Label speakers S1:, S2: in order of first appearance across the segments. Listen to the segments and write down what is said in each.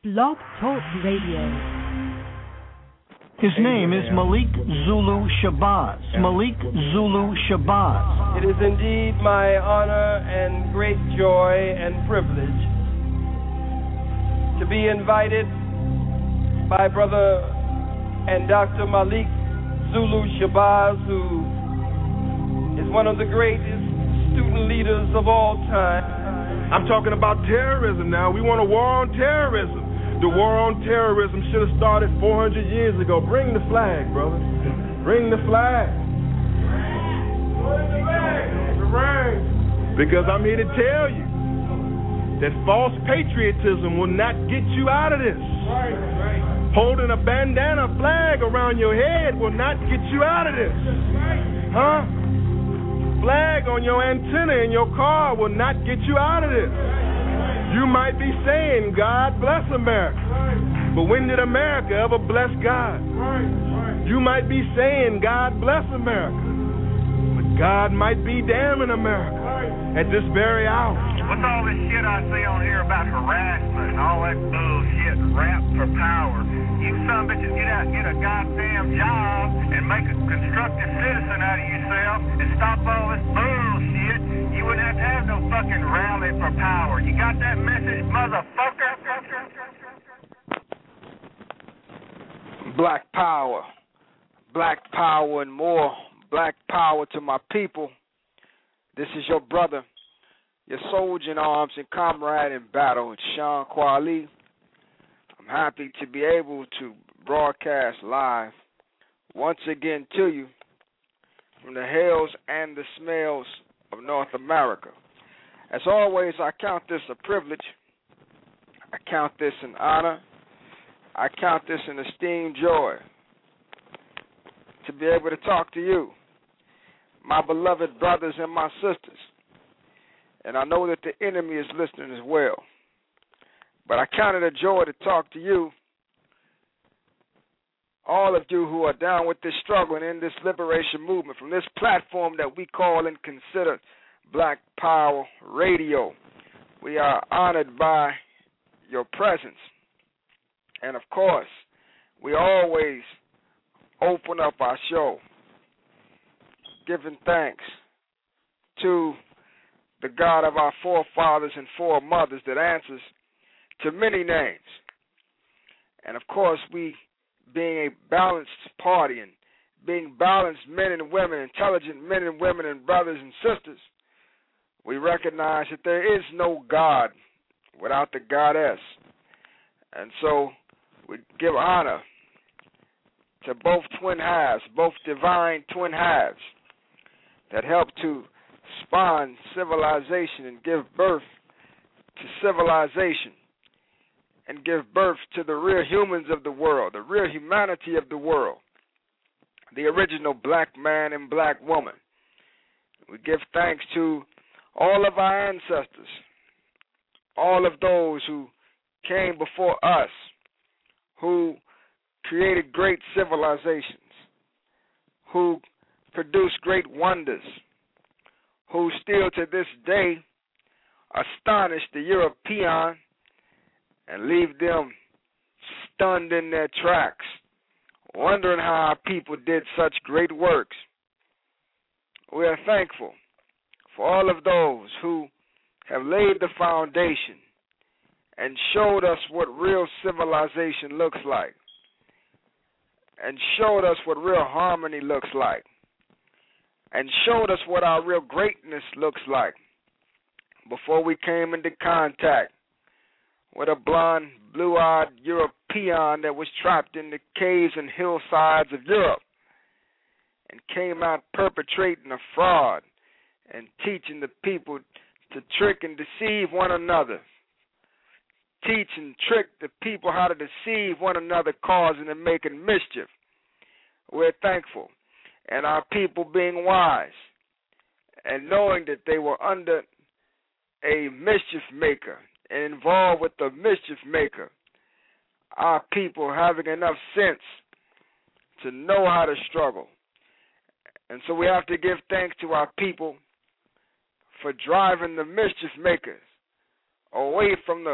S1: Blog Talk Radio.
S2: His name is Malik Zulu Shabazz. Malik Zulu Shabazz.
S3: It is indeed my honor and great joy and privilege to be invited by Brother and Dr. Malik Zulu Shabazz, who is one of the greatest student leaders of all time.
S4: I'm talking about terrorism now. We want a war on terrorism. The war on terrorism should have started 400 years ago. Bring the flag, brother. Bring the flag. Because I'm here to tell you that false patriotism will not get you out of this. Holding a bandana flag around your head will not get you out of this. Huh? Flag on your antenna in your car will not get you out of this. You might be saying, God bless America. But when did America ever bless God? You might be saying, God bless America. But God might be damning America at this very hour.
S5: What's all this shit I see on here about harassment and all that bullshit, rap for power? You son of bitches get out and get a goddamn job and make a constructive citizen out of yourself and stop all this bullshit. You wouldn't have to have no fucking rally for power. You got that message, motherfucker?
S6: Black power. Black power and more. Black power to my people. This is your brother, your soldier in arms and comrade in battle, it's Sean Kweli. I'm happy to be able to broadcast live once again to you from the hills and the smells of North America. As always, I count this a privilege. I count this an honor. I count this an esteemed joy to be able to talk to you, my beloved brothers and my sisters. And I know that the enemy is listening as well. But I count it a joy to talk to you, all of you who are down with this struggle and in this liberation movement from this platform that we call and consider Black Power Radio. We are honored by your presence. And of course, we always open up our show giving thanks to the God of our forefathers and foremothers that answers to many names. And of course, we being a balanced party and being balanced men and women, intelligent men and women and brothers and sisters, we recognize that there is no God without the goddess. And so we give honor to both twin halves, both divine twin halves that help to spawn civilization and give birth to civilization and give birth to the real humans of the world, the real humanity of the world, the original black man and black woman. We give thanks to all of our ancestors, all of those who came before us, who created great civilizations, who produced great wonders, who still to this day astonish the European and leave them stunned in their tracks, wondering how our people did such great works. We are thankful for all of those who have laid the foundation and showed us what real civilization looks like, and showed us what real harmony looks like, and showed us what our real greatness looks like before we came into contact with a blonde, blue-eyed European that was trapped in the caves and hillsides of Europe and came out perpetrating a fraud and teaching the people to trick and deceive one another, teach and trick the people how to deceive one another, causing and making mischief. We're thankful. And our people being wise and knowing that they were under a mischief maker and involved with the mischief maker, our people having enough sense to know how to struggle. And so we have to give thanks to our people for driving the mischief makers away from the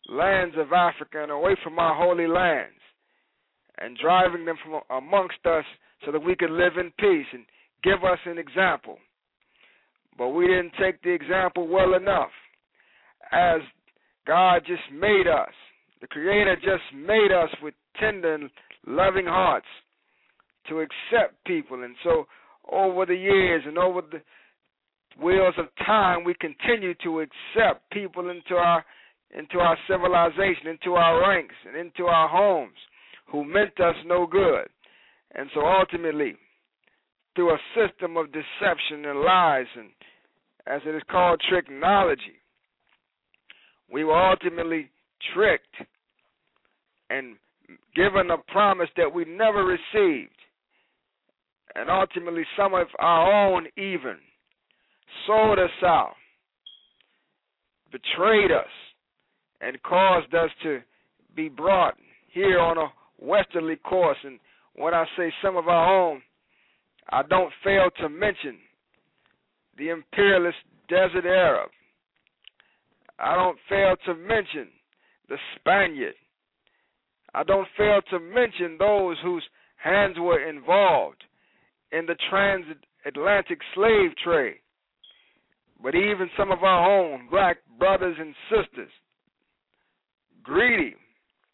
S6: lands of Africa and away from our holy lands, and driving them from amongst us so that we could live in peace and give us an example. But we didn't take the example well enough, as God just made us. The Creator just made us with tender and loving hearts to accept people. And so over the years and over the wheels of time, we continue to accept people into our civilization, into our ranks, and into our homes who meant us no good. And so ultimately, through a system of deception and lies, and as it is called, tricknology, we were ultimately tricked and given a promise that we never received. And ultimately, some of our own even sold us out, betrayed us, and caused us to be brought here on a westerly course. And when I say some of our own, I don't fail to mention the imperialist desert Arab. I don't fail to mention the Spaniard. I don't fail to mention those whose hands were involved in the transatlantic slave trade. But even some of our own black brothers and sisters, greedy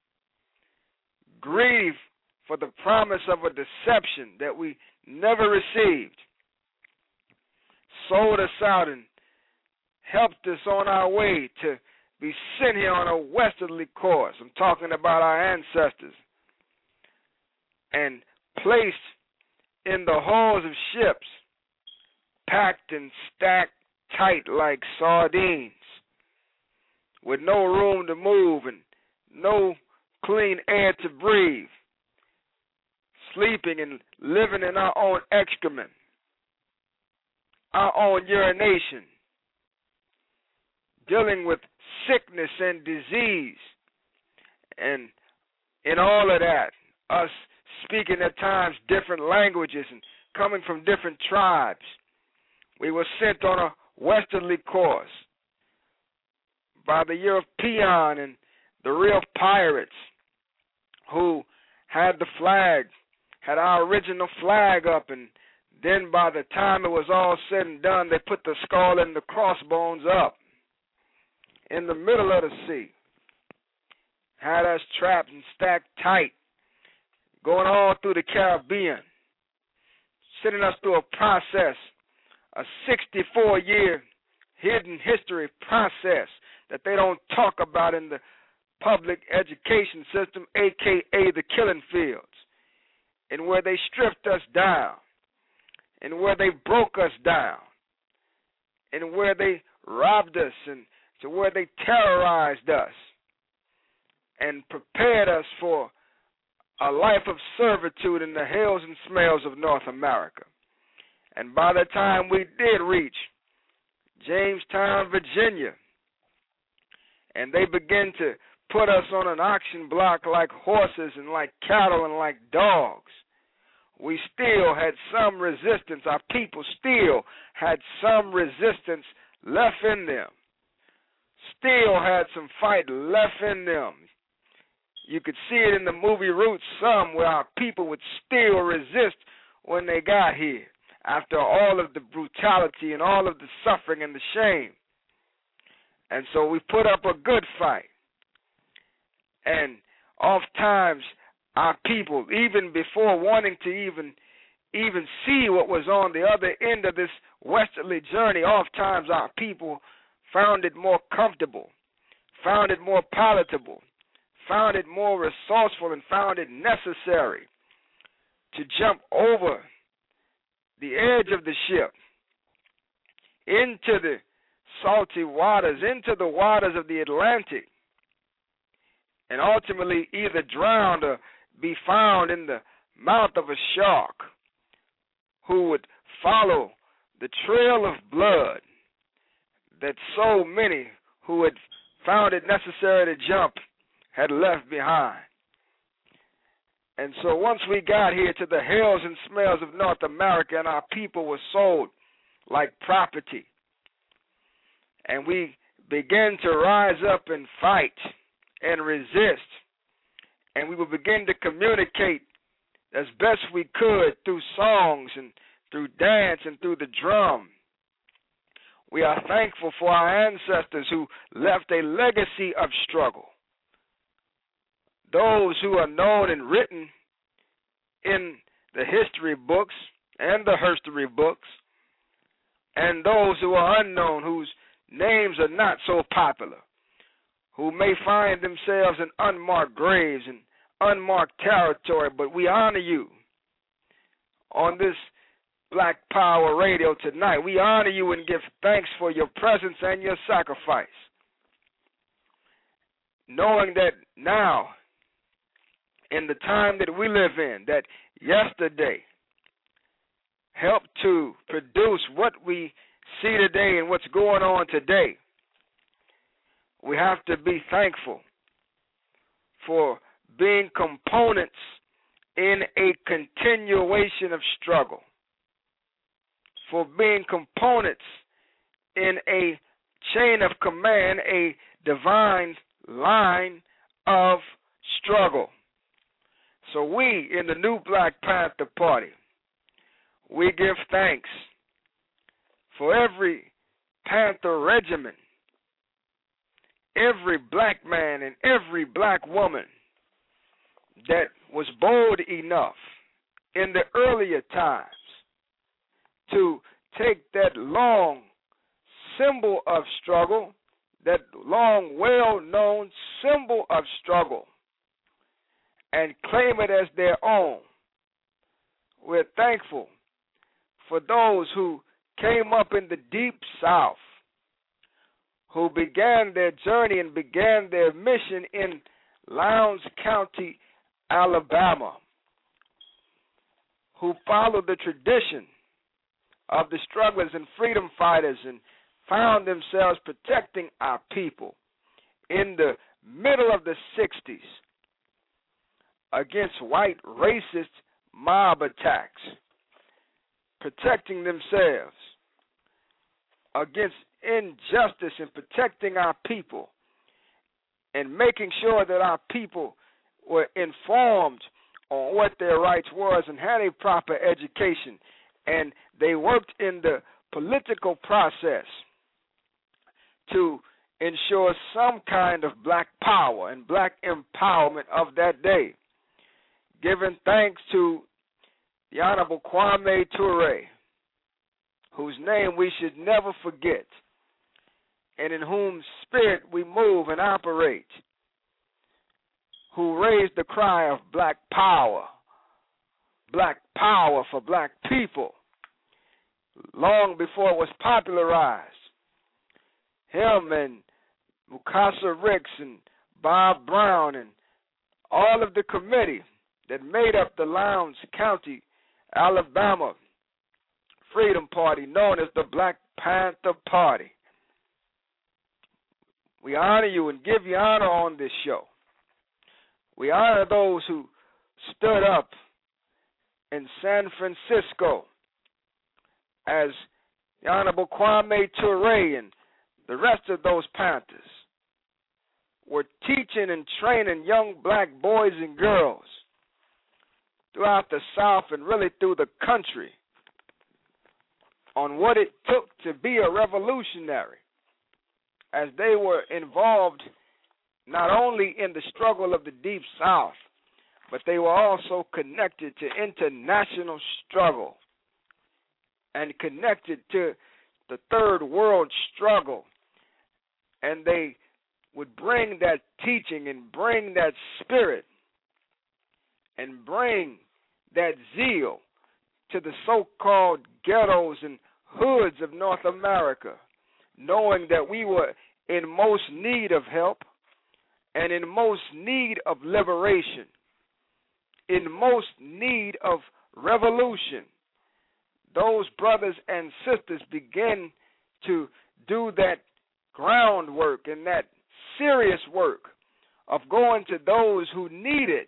S6: for the promise of a deception that we never received, sold us out and helped us on our way to be sent here on a westerly course. I'm talking about our ancestors. And placed in the hulls of ships, packed and stacked tight like sardines, with no room to move and no clean air to breathe, sleeping and living in our own excrement, our own urination, dealing with sickness and disease, and in all of that, us speaking at times different languages and coming from different tribes, we were sent on a westerly course by the European and the real pirates who had the flag, had our original flag up, and then by the time it was all said and done, they put the skull and the crossbones up in the middle of the sea, had us trapped and stacked tight, going all through the Caribbean, sending us through a process, a 64-year hidden history process that they don't talk about in the public education system, a.k.a. the killing fields, and where they stripped us down, and where they broke us down, and where they robbed us, and to where they terrorized us and prepared us for a life of servitude in the hills and smells of North America. And by the time we did reach Jamestown, Virginia, and they began to put us on an auction block like horses and like cattle and like dogs, we still had some resistance. Our people still had some resistance left in them, still had some fight left in them. You could see it in the movie Roots some, where our people would still resist when they got here, after all of the brutality and all of the suffering and the shame. And so we put up a good fight. And oftentimes our people, even before wanting to even see what was on the other end of this westerly journey, oftentimes our people found it more comfortable, found it more palatable, found it more resourceful, and found it necessary to jump over the edge of the ship into the salty waters, into the waters of the Atlantic, and ultimately either drown or be found in the mouth of a shark who would follow the trail of blood that so many who had found it necessary to jump had left behind. And so once we got here to the hills and smells of North America, and our people were sold like property, and we began to rise up and fight and resist. And we will begin to communicate as best we could through songs and through dance and through the drum. We are thankful for our ancestors who left a legacy of struggle. Those who are known and written in the history books and the herstory books, and those who are unknown, whose names are not so popular, who may find themselves in unmarked graves and unmarked territory, but we honor you on this Black Power Radio tonight. We honor you and give thanks for your presence and your sacrifice, knowing that now, in the time that we live in, that yesterday helped to produce what we see today and what's going on today. We have to be thankful for being components in a continuation of struggle, for being components in a chain of command, a divine line of struggle. So we, in the new Black Panther Party, we give thanks for every Panther regiment, every black man and every black woman that was bold enough in the earlier times to take that long symbol of struggle, that long, well-known symbol of struggle, and claim it as their own. We're thankful for those who came up in the deep South, who began their journey and began their mission in Lowndes County, Alabama, who followed the tradition of the strugglers and freedom fighters and found themselves protecting our people in the middle of the 60s against white racist mob attacks, protecting themselves against injustice and protecting our people and making sure that our people were informed on what their rights was and had a proper education. And they worked in the political process to ensure some kind of black power and black empowerment of that day. Giving thanks to the Honorable Kwame Ture, whose name we should never forget, and in whom spirit we move and operate, who raised the cry of black power for black people, long before it was popularized. Him and Mukasa Ricks and Bob Brown and all of the committee that made up the Lowndes County, Alabama Freedom Party, known as the Black Panther Party. We honor you and give you honor on this show. We honor those who stood up in San Francisco as the Honorable Kwame Ture and the rest of those Panthers were teaching and training young black boys and girls throughout the South and really through the country on what it took to be a revolutionary, as they were involved not only in the struggle of the Deep South, but they were also connected to international struggle and connected to the Third World struggle. And they would bring that teaching and bring that spirit and bring that zeal to the so-called ghettos and hoods of North America, knowing that we were in most need of help and in most need of liberation, in most need of revolution. Those brothers and sisters begin to do that groundwork and that serious work of going to those who need it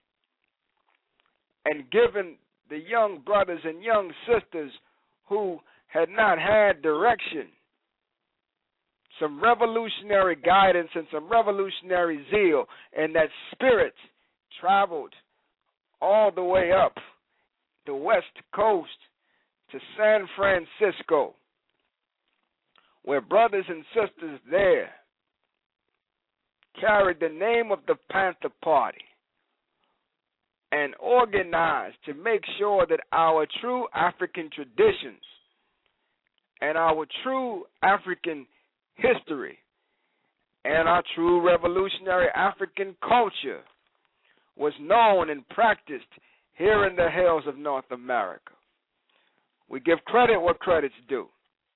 S6: and giving the young brothers and young sisters who had not had direction some revolutionary guidance and some revolutionary zeal, and that spirit traveled all the way up the West Coast to San Francisco, where brothers and sisters there carried the name of the Panther Party and organized to make sure that our true African traditions and our true African history and our true revolutionary African culture was known and practiced here in the hills of North America. We give credit where credit's due.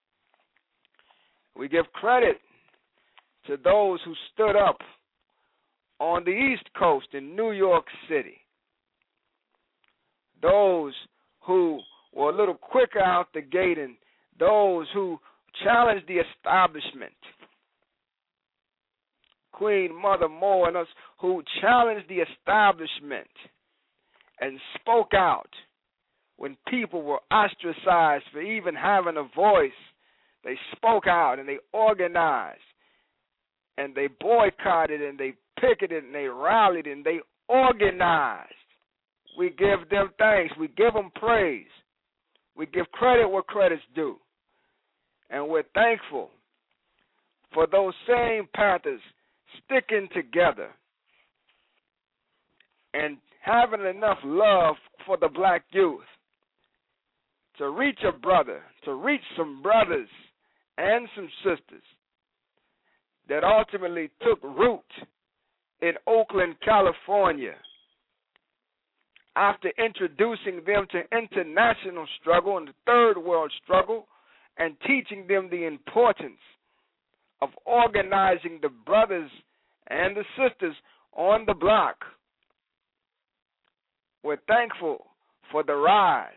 S6: We give credit to those who stood up on the East Coast in New York City, those who were a little quicker out the gate, and those who challenged the establishment. Queen Mother Moore and us who challenged the establishment and spoke out when people were ostracized for even having a voice. They spoke out and they organized and they boycotted and they picketed and they rallied and they organized. We give them thanks. We give them praise. We give credit where credit's due. And we're thankful for those same Panthers sticking together and having enough love for the black youth to reach a brother, to reach some brothers and some sisters that ultimately took root in Oakland, California, after introducing them to international struggle and the third world struggle and teaching them the importance of organizing the brothers and the sisters on the block. We're thankful for the rise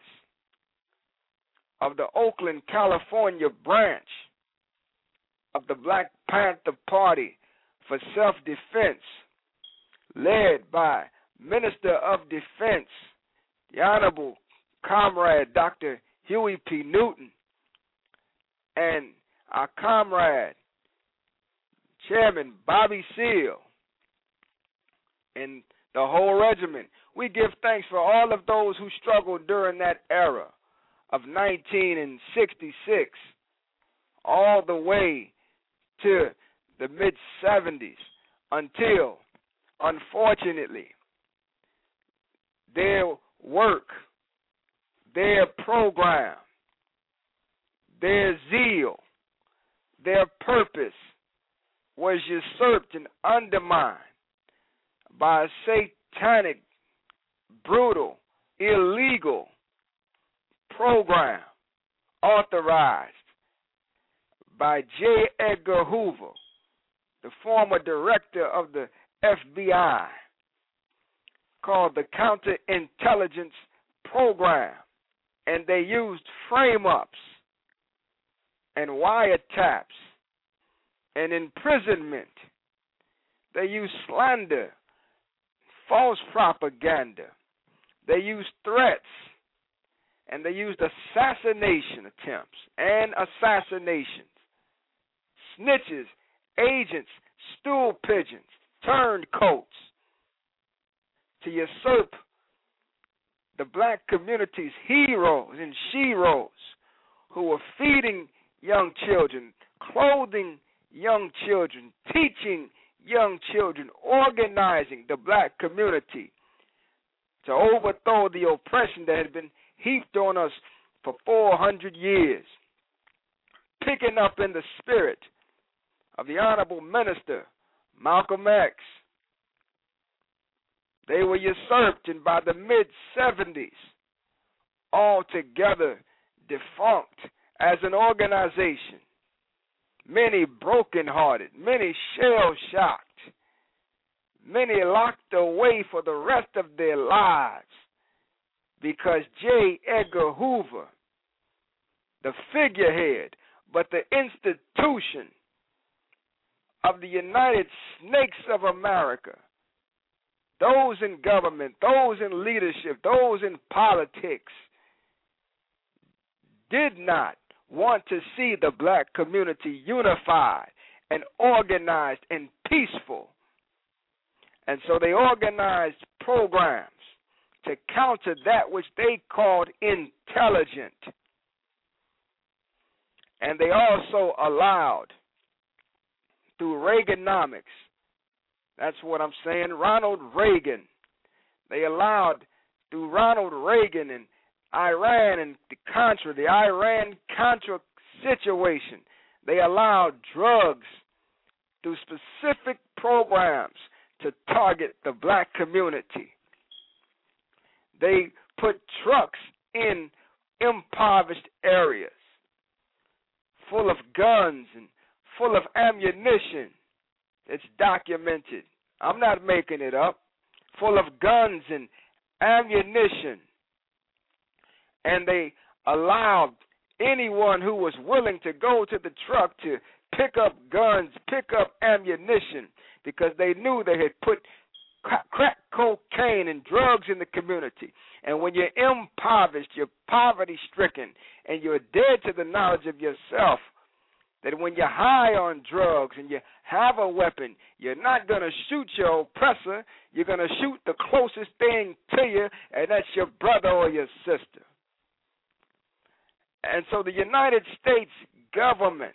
S6: of the Oakland, California branch of the Black Panther Party for Self-Defense, led by Minister of Defense, the Honorable Comrade Dr. Huey P. Newton, and our comrade, Chairman Bobby Seale, and the whole regiment. We give thanks for all of those who struggled during that era of 1966 all the way to the mid-70s until, unfortunately, their work, their program, their zeal, their purpose was usurped and undermined by a satanic, brutal, illegal program authorized by J. Edgar Hoover, the former director of the FBI, called the Counterintelligence Program. And they used frame-ups and wiretaps and imprisonment. They used slander, false propaganda. They used threats, and they used assassination attempts and assassinations. Snitches, agents, stool pigeons, turncoats to usurp the black community's heroes and sheroes who were feeding young children, clothing young children, teaching young children, organizing the black community to overthrow the oppression that had been heaped on us for 400 years. Picking up in the spirit of the Honorable Minister Malcolm X, they were usurped, and by the mid-70s, altogether defunct as an organization. Many brokenhearted, many shell-shocked, many locked away for the rest of their lives because J. Edgar Hoover, the figurehead, but the institution of the United Snakes of America, those in government, those in leadership, those in politics, did not want to see the black community unified and organized and peaceful. And so they organized programs to counter that which they called intelligent. And they also allowed, through Reaganomics, that's what I'm saying, Ronald Reagan, they allowed, through Ronald Reagan and Iran and the Iran-Contra situation, they allowed drugs through specific programs to target the black community. They put trucks in impoverished areas full of guns and full of ammunition. It's documented. I'm not making it up. Full of guns and ammunition. And they allowed anyone who was willing to go to the truck to pick up guns, pick up ammunition, because they knew they had put crack cocaine and drugs in the community. And when you're impoverished, you're poverty-stricken, and you're dead to the knowledge of yourself, that when you're high on drugs and you have a weapon, you're not going to shoot your oppressor. You're going to shoot the closest thing to you, and that's your brother or your sister. And so the United States government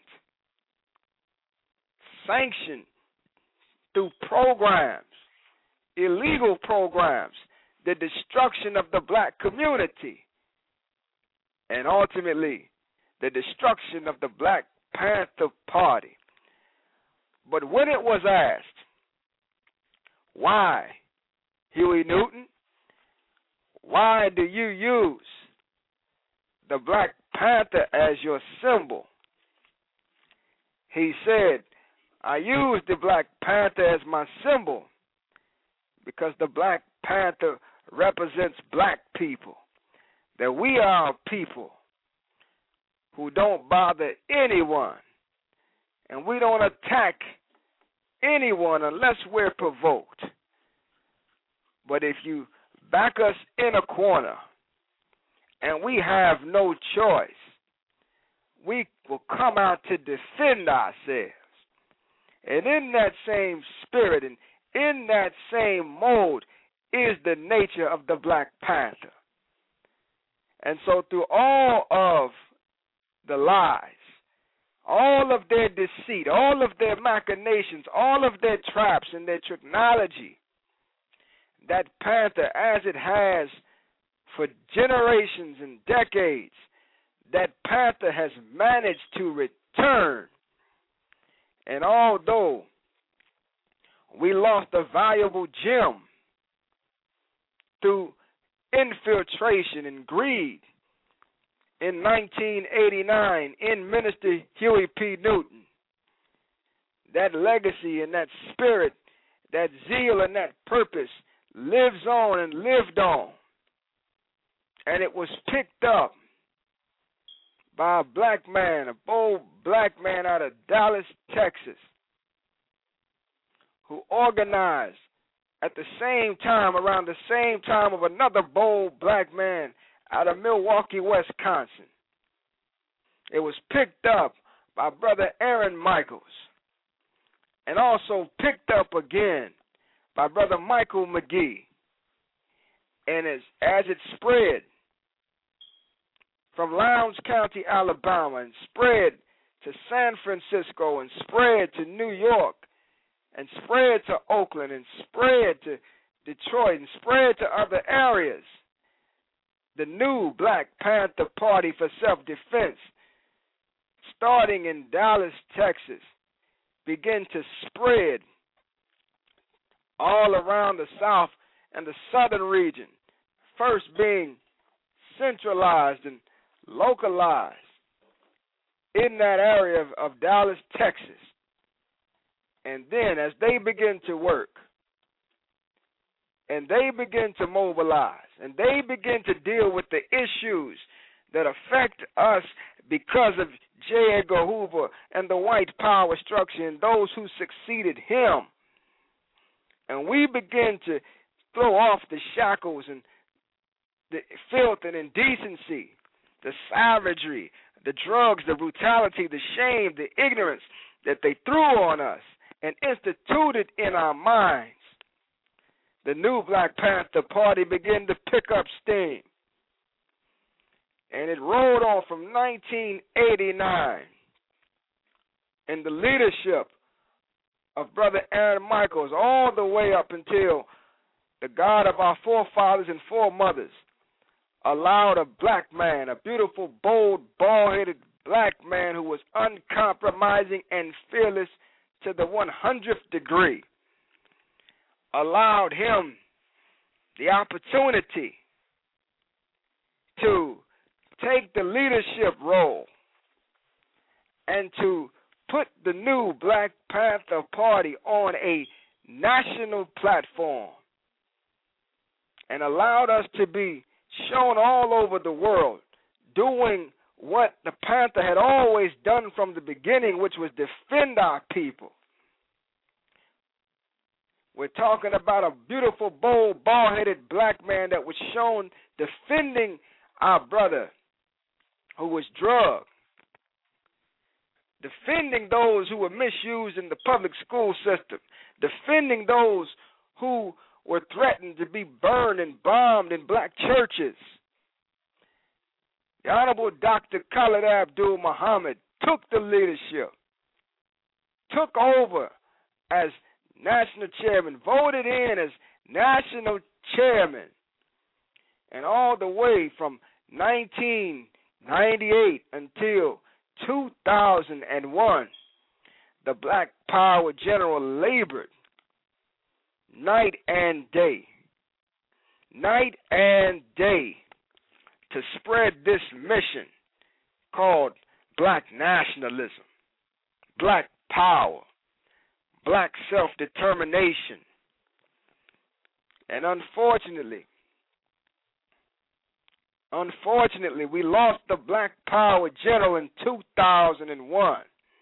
S6: sanctioned through programs, illegal programs, the destruction of the black community, and ultimately the destruction of the Black Panther Party. But when it was asked, why, Huey Newton, why do you use the Black Panther as your symbol? He said, I use the Black Panther as my symbol because the Black Panther represents black people, that we are a people who don't bother anyone, and we don't attack anyone unless we're provoked. But if you back us in a corner and we have no choice, we will come out to defend ourselves. And in that same spirit and in that same mode is the nature of the Black Panther. And so through all of the lies, all of their deceit, all of their machinations, all of their traps and their technology, that panther, as it has for generations and decades, that panther has managed to return. And although we lost a valuable gem through infiltration and greed in 1989 in Minister Huey P. Newton, that legacy and that spirit, that zeal and that purpose lives on and lived on. And it was picked up by a black man, a bold black man out of Dallas, Texas, who organized at the same time, around the same time, of another bold black man out of Milwaukee, Wisconsin. It was picked up by Brother Aaron Michaels, and also picked up again by Brother Michael McGee. And as it spread from Lowndes County, Alabama, and spread to San Francisco, and spread to New York, and spread to Oakland, and spread to Detroit, and spread to other areas, the new Black Panther Party for Self-Defense, starting in Dallas, Texas, began to spread all around the South and the Southern region, first being centralized and localized in that area of Dallas, Texas. And then as they begin to work, and they begin to mobilize, and they begin to deal with the issues that affect us because of J. Edgar Hoover and the white power structure and those who succeeded him, and we begin to throw off the shackles and the filth and indecency, the savagery, the drugs, the brutality, the shame, the ignorance, that they threw on us and instituted in our minds, the new Black Panther Party began to pick up steam. And it rolled on from 1989 in the leadership of Brother Aaron Michaels all the way up until the God of our forefathers and foremothers allowed a black man, a beautiful, bold, bald-headed black man who was uncompromising and fearless to the 100th degree, allowed him the opportunity to take the leadership role and to put the new Black Panther Party on a national platform and allowed us to be shown all over the world doing what the Panther had always done from the beginning, which was defend our people. We're talking about a beautiful, bold, bald-headed black man that was shown defending our brother who was drugged, defending those who were misused in the public school system, defending those who were threatened to be burned and bombed in black churches. The Honorable Dr. Khalid Abdul Muhammad took the leadership, took over as national chairman, voted in as national chairman, and all the way from 1998 until 2001, the Black Power General labored night and day to spread this mission called black nationalism, black power, black self-determination. And unfortunately, we lost the Black Power General in 2001.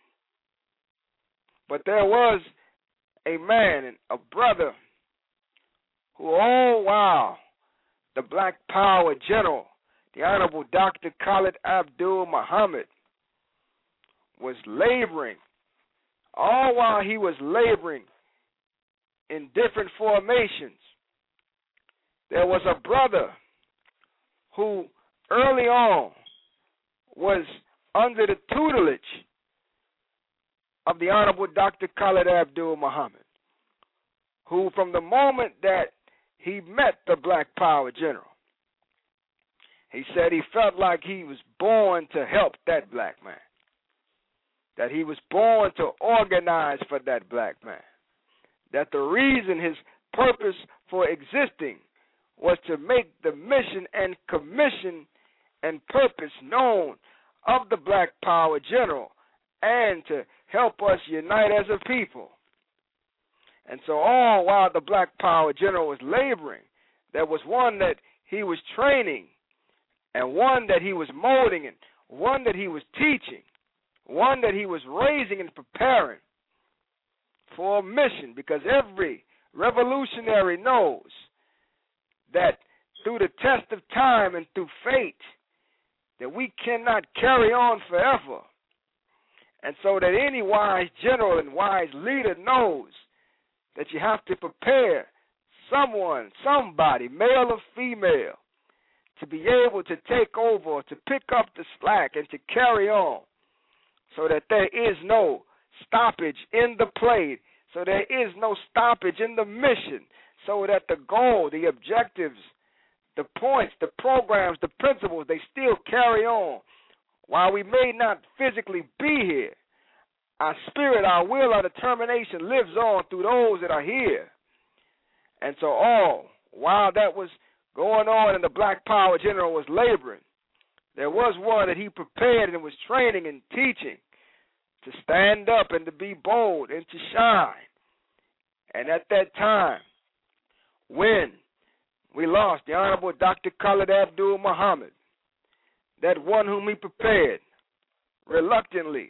S6: But there was a man and a brother who all while the Black Power General, the Honorable Dr. Khalid Abdul Muhammad, was laboring, all while he was laboring in different formations, there was a brother who early on was under the tutelage of the Honorable Dr. Khalid Abdul Muhammad, who from the moment that he met the Black Power General, he said he felt like he was born to help that black man, that he was born to organize for that black man, that the reason, his purpose for existing, was to make the mission and commission and purpose known of the Black Power General and to help us unite as a people. And so all while the Black Power General was laboring, there was one that he was training and one that he was molding and one that he was teaching, one that he was raising and preparing for a mission, because every revolutionary knows that through the test of time and through fate, that we cannot carry on forever. And so that any wise general and wise leader knows that you have to prepare someone, somebody, male or female, to be able to take over or to pick up the slack and to carry on, so that there is no stoppage in the play, so there is no stoppage in the mission, so that the goal, the objectives, the points, the programs, the principles, they still carry on. While we may not physically be here, our spirit, our will, our determination lives on through those that are here. And so all while that was going on and the Black Power General was laboring, there was one that he prepared and was training and teaching to stand up and to be bold and to shine. And at that time, when we lost the Honorable Dr. Khalid Abdul Muhammad, that one whom he prepared, reluctantly,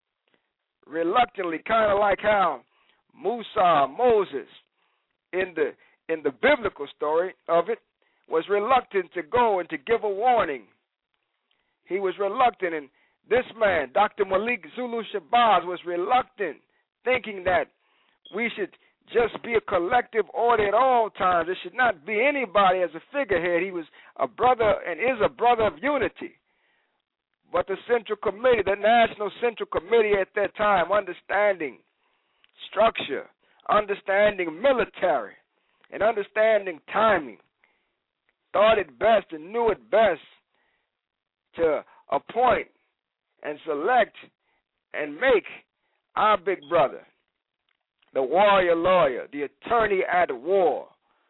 S6: kind of like how Moses, in the biblical story of it, was reluctant to go and to give a warning. He was reluctant, and this man, Dr. Malik Zulu Shabazz, was reluctant, thinking that we should just be a collective order at all times. There should not be anybody as a figurehead. He was a brother and is a brother of unity. But the Central Committee, the National Central Committee at that time, understanding structure, understanding military, and understanding timing, thought it best and knew it best to appoint and select and make our big brother, the warrior lawyer, the attorney at war,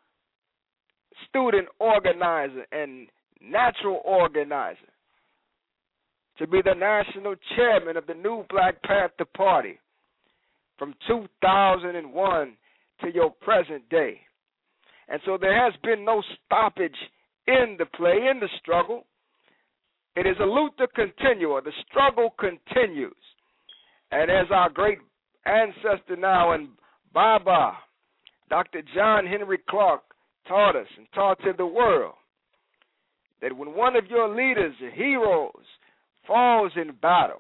S6: student organizer, and natural organizer, to be the national chairman of the new Black Panther Party from 2001 to your present day. And so there has been no stoppage in the play, in the struggle. It is a luta continua. The struggle continues. And as our great ancestor now and Baba, Dr. John Henry Clark, taught us and taught to the world, that when one of your leaders, heroes, falls in battle,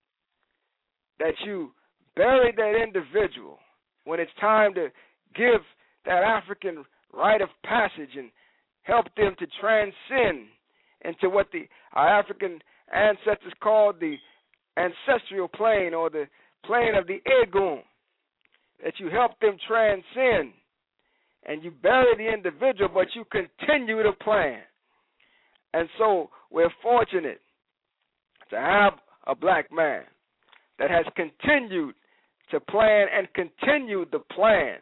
S6: that you bury that individual when it's time to give that African rite of passage and help them to transcend into what our African ancestors called the ancestral plane, or the plane of the Egun, that you help them transcend and you bury the individual, but you continue to plan. And so we're fortunate to have a black man that has continued to plan and continued the plan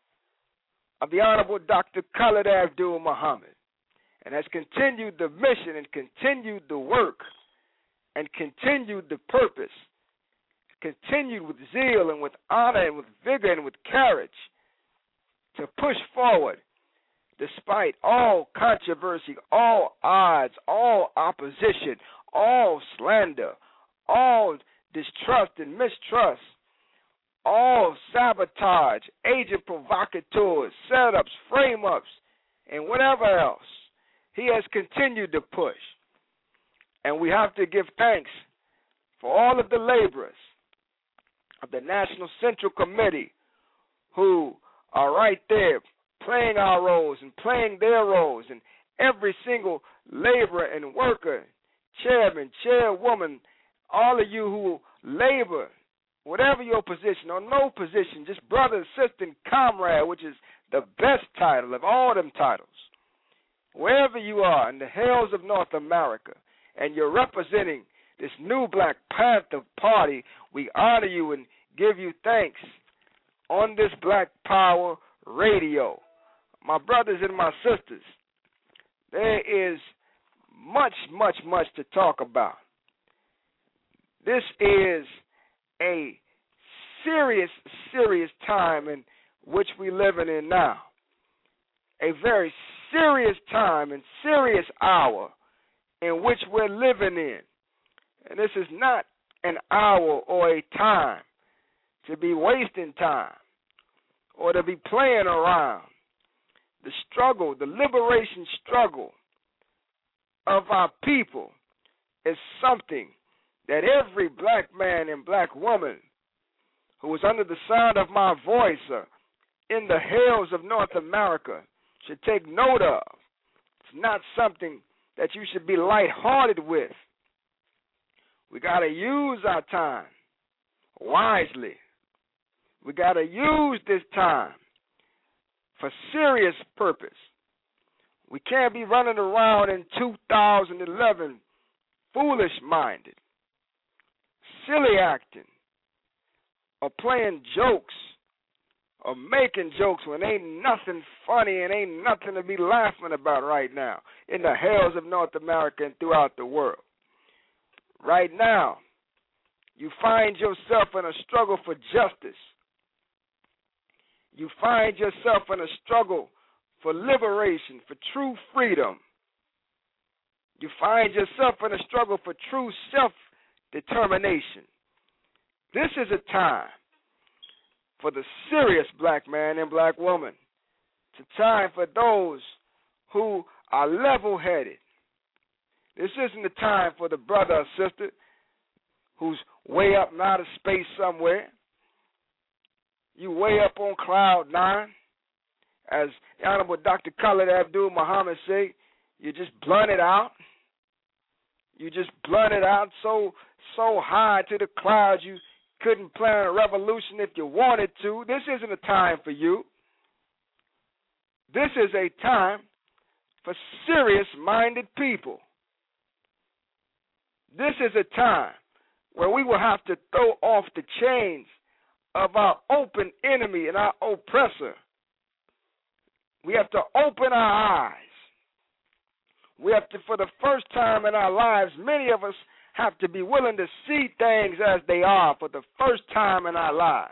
S6: of the Honorable Dr. Khalid Abdul Muhammad, and has continued the mission and continued the work and continued the purpose, continued with zeal and with honor and with vigor and with courage to push forward despite all controversy, all odds, all opposition, all slander, all distrust and mistrust, all sabotage, agent provocateurs, setups, frame-ups, and whatever else. He has continued to push. And we have to give thanks for all of the laborers of the National Central Committee who are right there playing our roles and playing their roles, and every single laborer and worker, chairman, chairwoman, all of you who labor, whatever your position or no position, just brother, sister, and comrade, which is the best title of all them titles. Wherever you are in the hills of North America and you're representing this new Black Panther Party, we honor you and give you thanks on this Black Power Radio. My brothers and my sisters, there is much, much, much to talk about. This is a serious, serious time in which we're living in now. A very serious time and serious hour in which we're living in. And this is not an hour or a time to be wasting time or to be playing around. The struggle, the liberation struggle of our people is something that every black man and black woman who is under the sound of my voice in the hills of North America should take note of. It's not something that you should be lighthearted with. We got to use our time wisely. We got to use this time for serious purpose. We can't be running around in 2011 foolish-minded, silly acting, or playing jokes, or making jokes when ain't nothing funny and ain't nothing to be laughing about right now in the hills of North America and throughout the world. Right now, you find yourself in a struggle for justice. You find yourself in a struggle for liberation, for true freedom. You find yourself in a struggle for true self-determination. This is a time for the serious black man and black woman. It's a time for those who are level-headed. This isn't the time for the brother or sister who's way up in outer space somewhere. You way up on cloud 9. As the Honorable Dr. Khalid Abdul Muhammad say, you just blunt it out. You just blunt it out so high to the clouds you couldn't plan a revolution if you wanted to. This isn't a time for you. This is a time for serious-minded people. This is a time where we will have to throw off the chains of our open enemy and our oppressor. We have to open our eyes. We have to, for the first time in our lives, many of us have to be willing to see things as they are for the first time in our lives.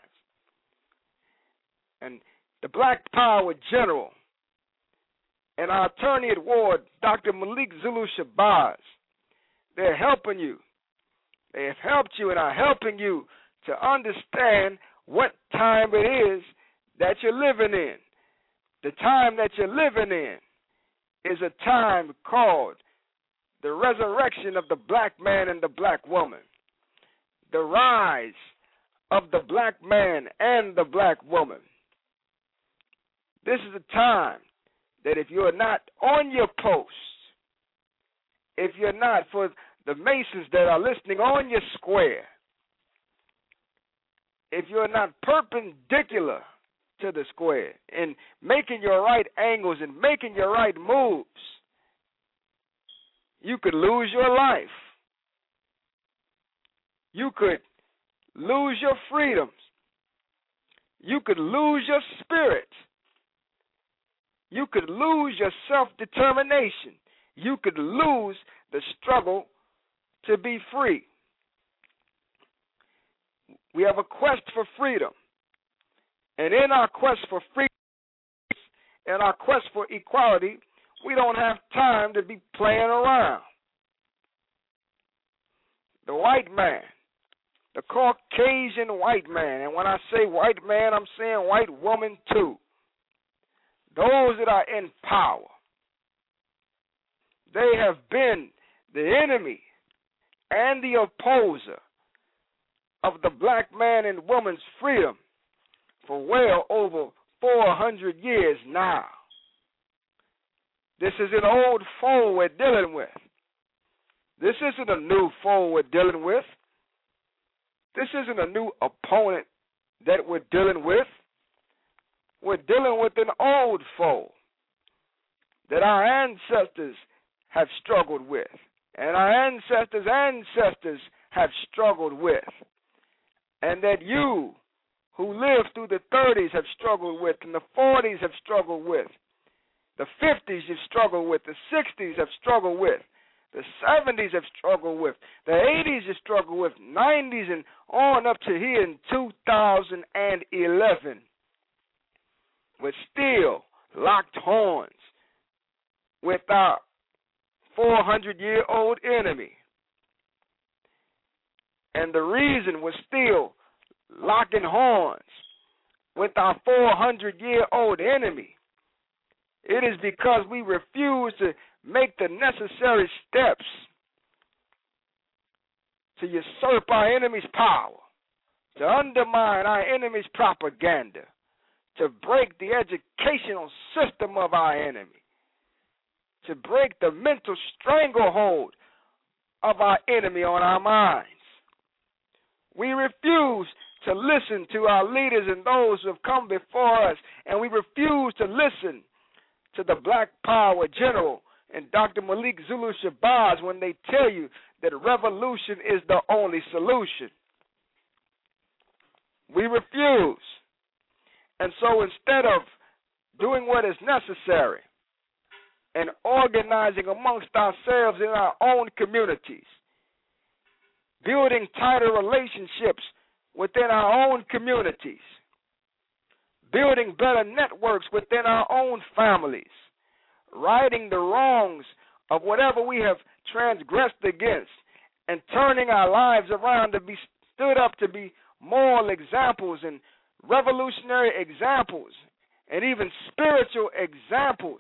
S6: And the Black Power General and our attorney at war, Dr. Malik Zulu Shabazz, they're helping you. They have helped you and are helping you to understand what time it is that you're living in. The time that you're living in is a time called the resurrection of the black man and the black woman, the rise of the black man and the black woman. This is a time that if you're not on your post, if you're not, for the Masons that are listening, on your square, if you're not perpendicular to the square and making your right angles and making your right moves, you could lose your life. You could lose your freedoms. You could lose your spirit. You could lose your self-determination. You could lose the struggle to be free. We have a quest for freedom. And in our quest for freedom and our quest for equality, we don't have time to be playing around. The white man, the Caucasian white man, and when I say white man, I'm saying white woman too. Those that are in power, they have been the enemy and the opposer of the black man and woman's freedom for well over 400 years now. This is an old foe we're dealing with. This isn't a new foe we're dealing with. This isn't a new opponent that we're dealing with. We're dealing with an old foe that our ancestors have struggled with, and our ancestors have struggled with, and that you who lived through the 30s have struggled with, and the 40s have struggled with, the 50s you've struggled with, the 60s have struggled with, the 70s have struggled with, the 80s you've struggled with, 90s and on up to here in 2011. We're still locked horns with our 400-year-old enemy. And the reason we're still locking horns with our 400-year-old enemy, it is because we refuse to make the necessary steps to usurp our enemy's power, to undermine our enemy's propaganda, to break the educational system of our enemy, to break the mental stranglehold of our enemy on our minds. We refuse to listen to our leaders and those who have come before us, and we refuse to listen to the Black Power General and Dr. Malik Zulu Shabazz when they tell you that revolution is the only solution. We refuse. And so instead of doing what is necessary and organizing amongst ourselves in our own communities, building tighter relationships within our own communities, building better networks within our own families, righting the wrongs of whatever we have transgressed against, and turning our lives around to be stood up to be moral examples and revolutionary examples and even spiritual examples.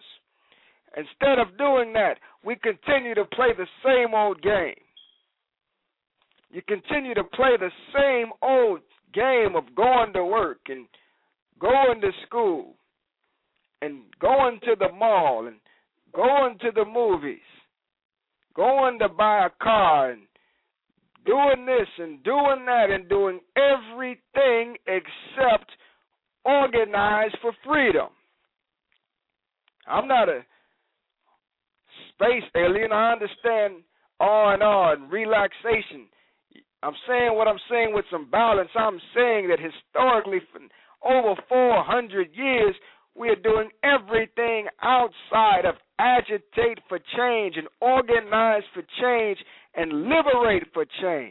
S6: Instead of doing that, we continue to play the same old game. You continue to play the same old game of going to work and going to school and going to the mall and going to the movies, going to buy a car and doing this and doing that and doing everything except organize for freedom. I'm not a space alien. I understand R&R and relaxation. I'm saying what I'm saying with some balance. I'm saying that historically, for over 400 years, we are doing everything outside of agitate for change and organize for change and liberate for change.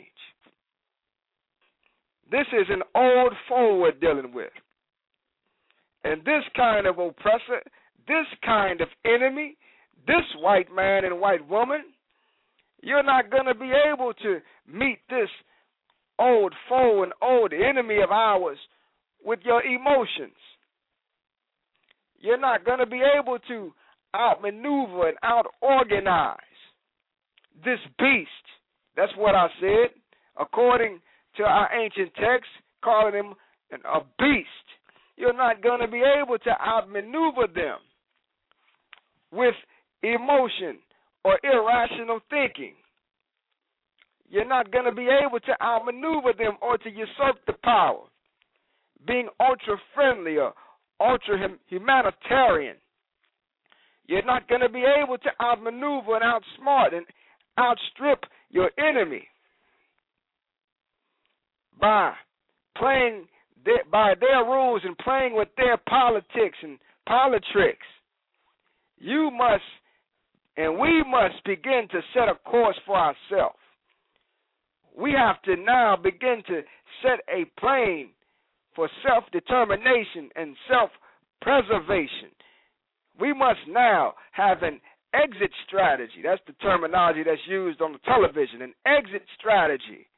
S6: This is an old foe we're dealing with. And this kind of oppressor, this kind of enemy, this white man and white woman, you're not going to be able to meet this old foe and old enemy of ours with your emotions. You're not going to be able to outmaneuver and outorganize this beast. That's what I said, according to our ancient texts, calling him a beast. You're not going to be able to outmaneuver them with emotion or irrational thinking. You're not going to be able to outmaneuver them or to usurp the power, being ultra-friendly or ultra-humanitarian. You're not going to be able to outmaneuver and outsmart and outstrip your enemy by playing by their rules and playing with their politics and politricks. You must and we must begin to set a course for ourselves. We have to now begin to set a plane for self-determination and self-preservation. We must now have an exit strategy. That's the terminology that's used on the television, an exit strategy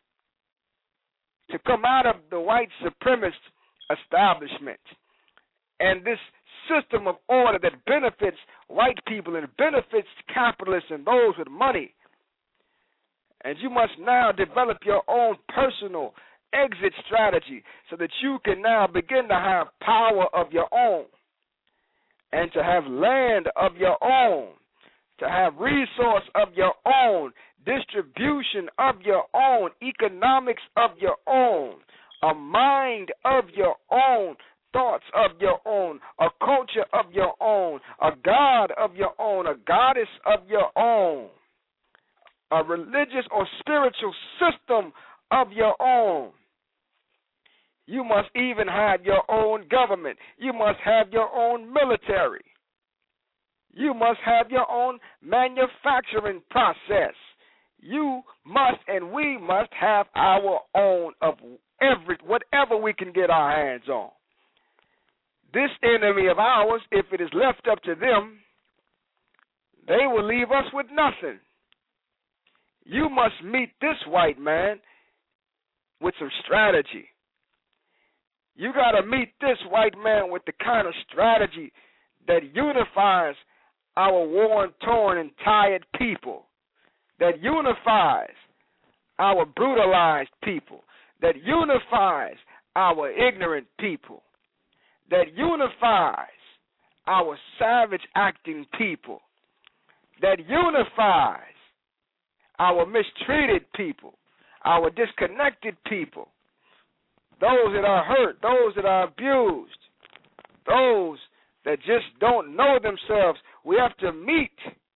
S6: to come out of the white supremacist establishment and this system of order that benefits white people and benefits capitalists and those with money. And you must now develop your own personal exit strategy so that you can now begin to have power of your own and to have land of your own, to have resource of your own, distribution of your own, economics of your own, a mind of your own, thoughts of your own, a culture of your own, a god of your own, a goddess of your own, a religious or spiritual system of your own. You must even have your own government. You must have your own military. You must have your own manufacturing process. You must and we must have our own of whatever we can get our hands on. This enemy of ours, if it is left up to them, they will leave us with nothing. You must meet this white man with some strategy. You got to meet this white man with the kind of strategy that unifies our worn, torn, and tired people, that unifies our brutalized people, that unifies our ignorant people, that unifies our savage-acting people, that unifies our mistreated people, our disconnected people, those that are hurt, those that are abused, those that just don't know themselves. We have to meet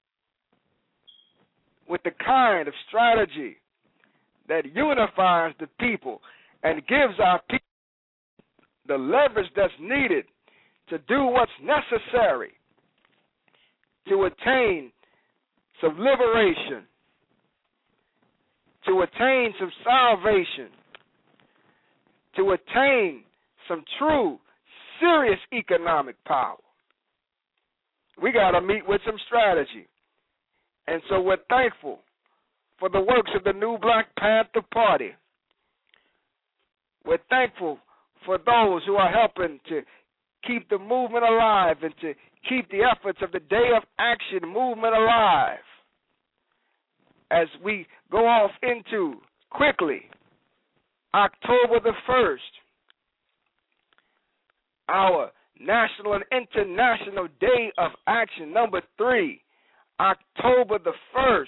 S6: with the kind of strategy that unifies the people and gives our people the leverage that's needed to do what's necessary to attain some liberation, to attain some salvation, to attain some true, serious economic power. We got to meet with some strategy. And so we're thankful for the works of the new Black Panther Party. We're thankful for those who are helping to keep the movement alive and to keep the efforts of the Day of Action movement alive as we go off into quickly, October the 1st, our National and International Day of Action, number 3, October the 1st,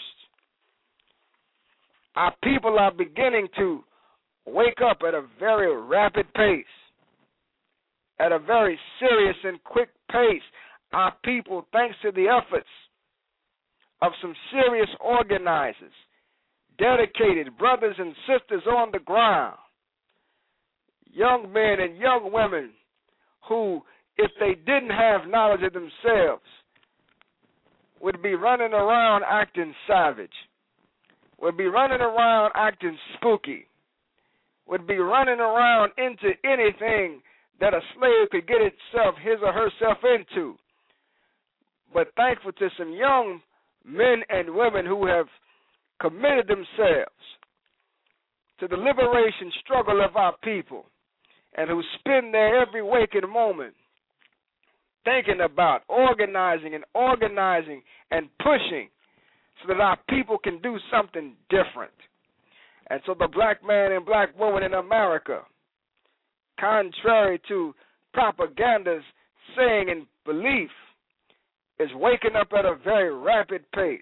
S6: our people are beginning to wake up at a very rapid pace, at a very serious and quick pace. Our people, thanks to the efforts of some serious organizers, dedicated brothers and sisters on the ground, young men and young women who, if they didn't have knowledge of themselves, would be running around acting savage, would be running around acting spooky, would be running around into anything that a slave could get his or herself into. But thankful to some young men and women who have committed themselves to the liberation struggle of our people and who spend their every waking moment thinking about organizing and pushing so that our people can do something different. And so the black man and black woman in America, contrary to propaganda's saying and belief, is waking up at a very rapid pace.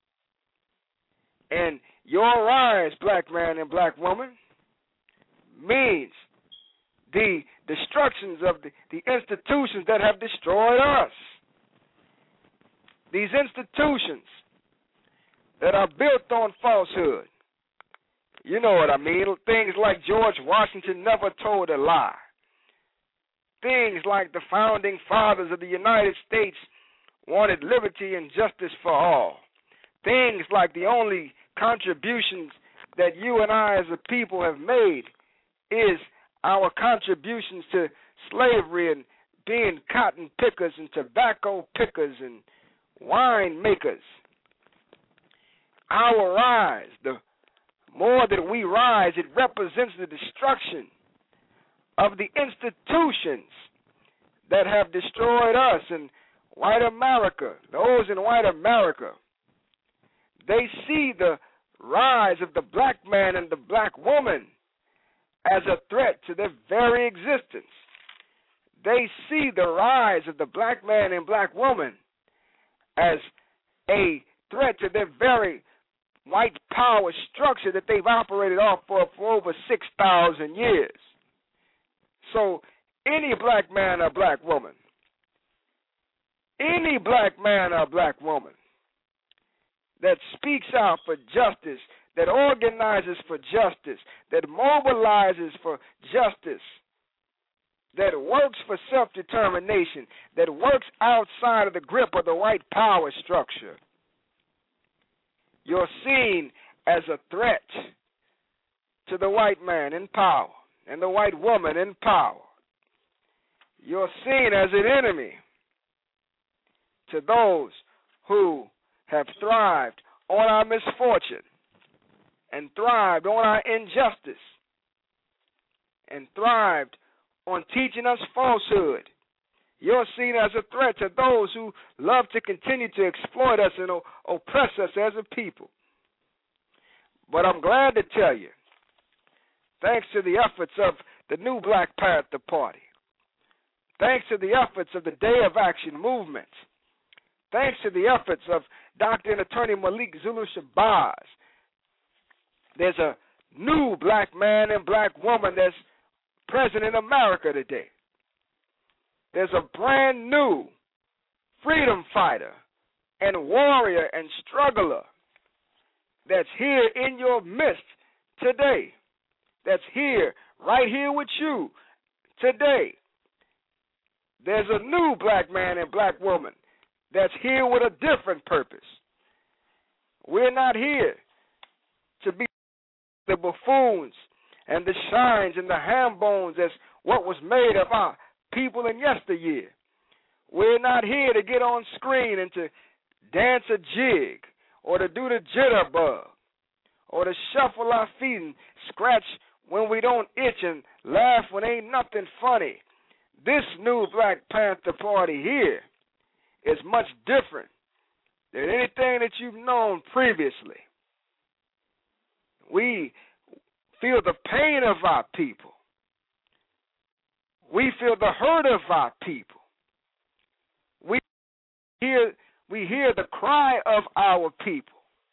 S6: And your rise, black man and black woman, means the destructions of the institutions that have destroyed us. These institutions that are built on falsehood. You know what I mean. Things like George Washington never told a lie. Things like the founding fathers of the United States wanted liberty and justice for all. Things like the only contributions that you and I as a people have made is our contributions to slavery and being cotton pickers and tobacco pickers and wine makers. Our rise, the more that we rise, it represents the destruction of the institutions that have destroyed us. And white America, those in white America, they see the rise of the black man and the black woman as a threat to their very existence. They see the rise of the black man and black woman as a threat to their very white power structure that they've operated off for over 6,000 years. So any black man or black woman, any black man or black woman that speaks out for justice, that organizes for justice, that mobilizes for justice, that works for self-determination, that works outside of the grip of the white power structure, you're seen as a threat to the white man in power and the white woman in power. You're seen as an enemy to those who have thrived on our misfortune and thrived on our injustice and thrived on teaching us falsehood. You're seen as a threat to those who love to continue to exploit us and oppress us as a people. But I'm glad to tell you, thanks to the efforts of the new Black Panther Party, thanks to the efforts of the Day of Action movement, thanks to the efforts of Dr. and Attorney Malik Zulu Shabazz, there's a new black man and black woman that's present in America today. There's a brand new freedom fighter and warrior and struggler that's here in your midst today, that's here, right here with you today. There's a new black man and black woman that's here with a different purpose. We're not here to be the buffoons and the shines and the ham bones as what was made of our people in yesteryear. We're not here to get on screen and to dance a jig or to do the jitterbug or to shuffle our feet and scratch when we don't itch and laugh when ain't nothing funny. This new Black Panther Party here is much different than anything that you've known previously. We feel the pain of our people. We feel the hurt of our people. We hear the cry of our people.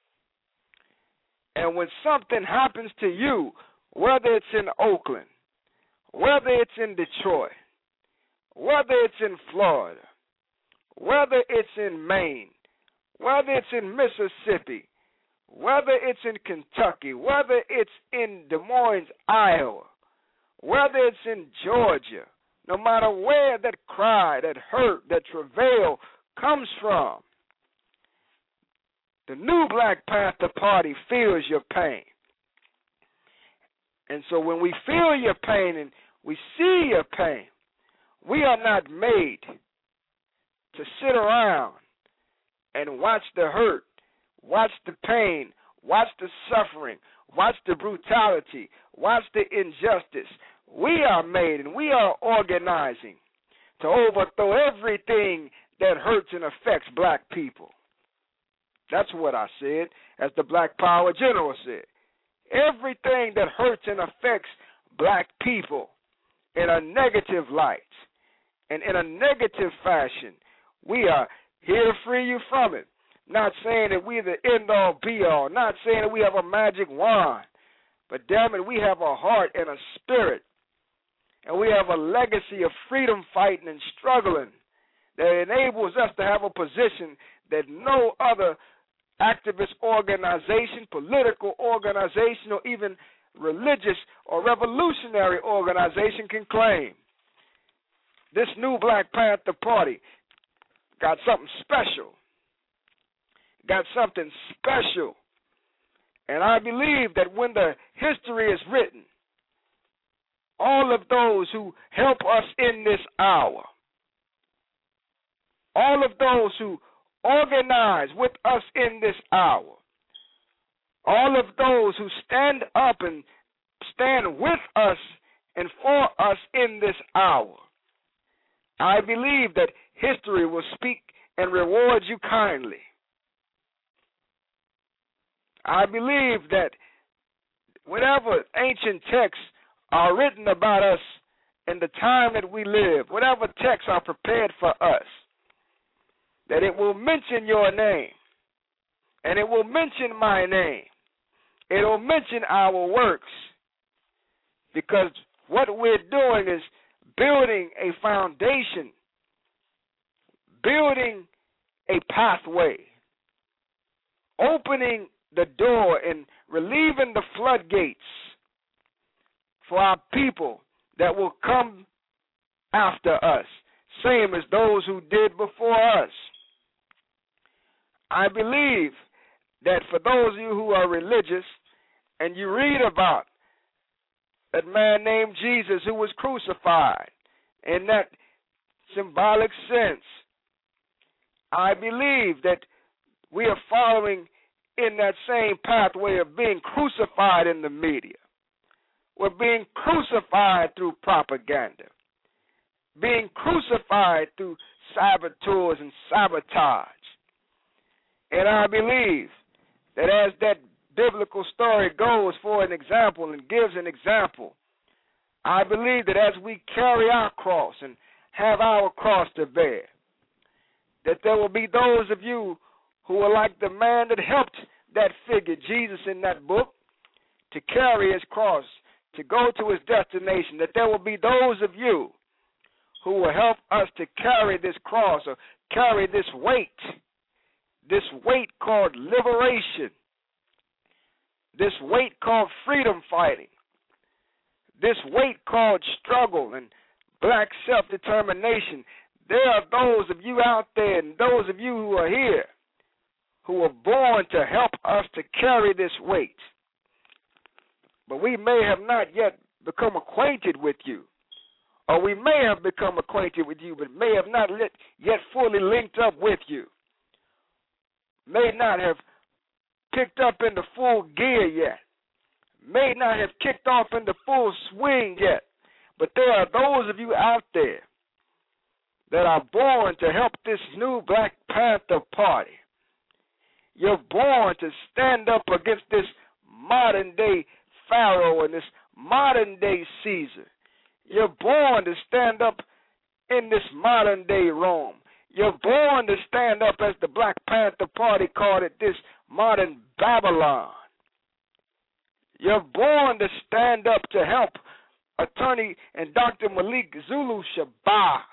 S6: And when something happens to you, whether it's in Oakland, whether it's in Detroit, whether it's in Florida, whether it's in Maine, whether it's in Mississippi, whether it's in Kentucky, whether it's in Des Moines, Iowa, whether it's in Georgia, no matter where that cry, that hurt, that travail comes from, the new Black Panther Party feels your pain. And so when we feel your pain and we see your pain, we are not made to sit around and watch the hurt, watch the pain, watch the suffering, watch the brutality, watch the injustice. We are made and we are organizing to overthrow everything that hurts and affects black people. That's what I said, as the Black Power General said. Everything that hurts and affects black people in a negative light and in a negative fashion, we are here to free you from it. Not saying that we're the end-all, be-all, not saying that we have a magic wand, but damn it, we have a heart and a spirit, and we have a legacy of freedom fighting and struggling that enables us to have a position that no other activist organization, political organization, or even religious or revolutionary organization can claim. This new Black Panther Party got something special. Got something special. And I believe that when the history is written, all of those who help us in this hour, all of those who organize with us in this hour, all of those who stand up and stand with us and for us in this hour, I believe that history will speak and reward you kindly. I believe that whatever ancient texts are written about us in the time that we live, whatever texts are prepared for us, that it will mention your name, and it will mention my name. It will mention our works, because what we're doing is building a foundation, building a pathway, opening the door and relieving the floodgates for our people that will come after us, same as those who did before us. I believe that for those of you who are religious and you read about that man named Jesus who was crucified in that symbolic sense, I believe that we are following in that same pathway of being crucified in the media. We're being crucified through propaganda, being crucified through saboteurs and sabotage. And I believe that as that biblical story goes for an example and gives an example, I believe that as we carry our cross and have our cross to bear, that there will be those of you who are like the man that helped that figure, Jesus, in that book, to carry his cross, to go to his destination, that there will be those of you who will help us to carry this cross or carry this weight called liberation, this weight called freedom fighting, this weight called struggle and black self-determination. There are those of you out there and those of you who are here who were born to help us to carry this weight. But we may have not yet become acquainted with you, or we may have become acquainted with you, but may have not yet fully linked up with you, may not have kicked up into full gear yet, may not have kicked off into full swing yet. But there are those of you out there that are born to help this new Black Panther Party. You're born to stand up against this modern-day Pharaoh and this stand up, as the Black Panther Party called it, this modern Babylon. You're born to stand up to help Attorney and Dr. Malik Zulu Shabazz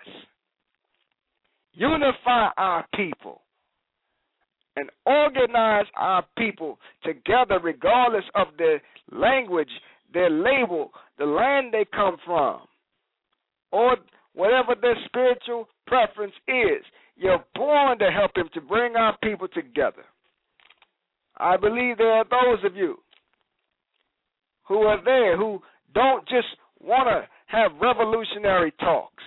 S6: unify our people and organize our people together regardless of their language, their label, the land they come from, or whatever their spiritual preference is. You're born to help him to bring our people together. I believe there are those of you who are there who don't just want to have revolutionary talks,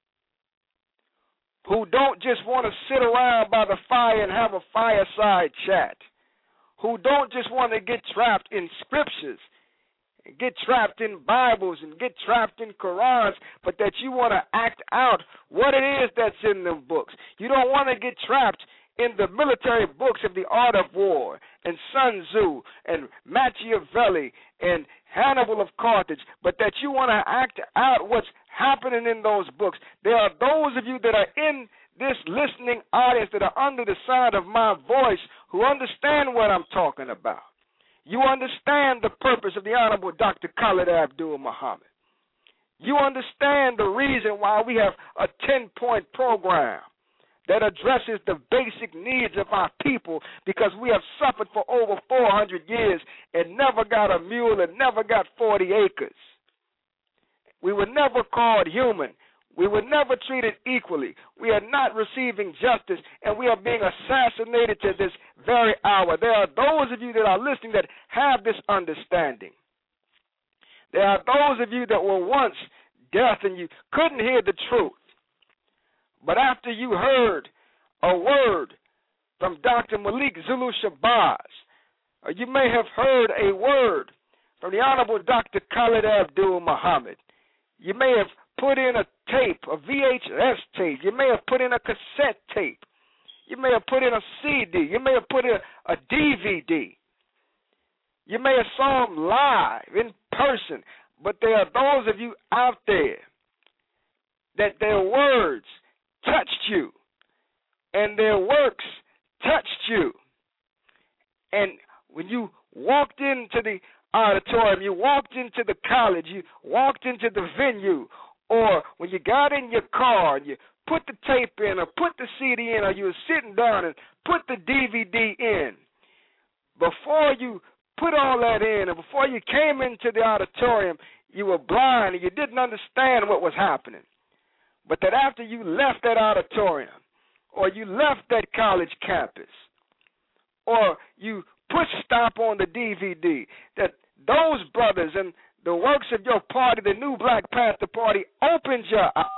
S6: who don't just want to sit around by the fire and have a fireside chat, who don't just want to get trapped in scriptures, and get trapped in Bibles and get trapped in Qurans, but that you want to act out what it is that's in them books. You don't want to get trapped in the military books of the art of war and Sun Tzu and Machiavelli and Hannibal of Carthage, but that you want to act out what's happening in those books. There are those of you that are in this listening audience that are under the sound of my voice who understand what I'm talking about. You understand the purpose of the Honorable Dr. Khalid Abdul Muhammad. You understand the reason why we have a 10-point program that addresses the basic needs of our people, because we have suffered for over 400 years and never got a mule and never got 40 acres. We were never called human. We were never treated equally. We are not receiving justice, and we are being assassinated to this very hour. There are those of you that are listening that have this understanding. There are those of you that were once deaf and you couldn't hear the truth. But after you heard a word from Dr. Malik Zulu Shabazz, or you may have heard a word from the Honorable Dr. Khalid Abdul Muhammad, you may have put in a tape, a VHS tape. You may have put in a cassette tape. You may have put in a CD. You may have put in a DVD. You may have saw them live, in person. But there are those of you out there that their words touched you and their works touched you. And when you walked into the auditorium, you walked into the college, you walked into the venue, or when you got in your car and you put the tape in or put the CD in, or you were sitting down and put the DVD in, before you put all that in and before you came into the auditorium, you were blind and you didn't understand what was happening. But that after you left that auditorium, or you left that college campus, or you put stop on the DVD, that those brothers and the works of your party, the new Black Panther Party, opened your eyes.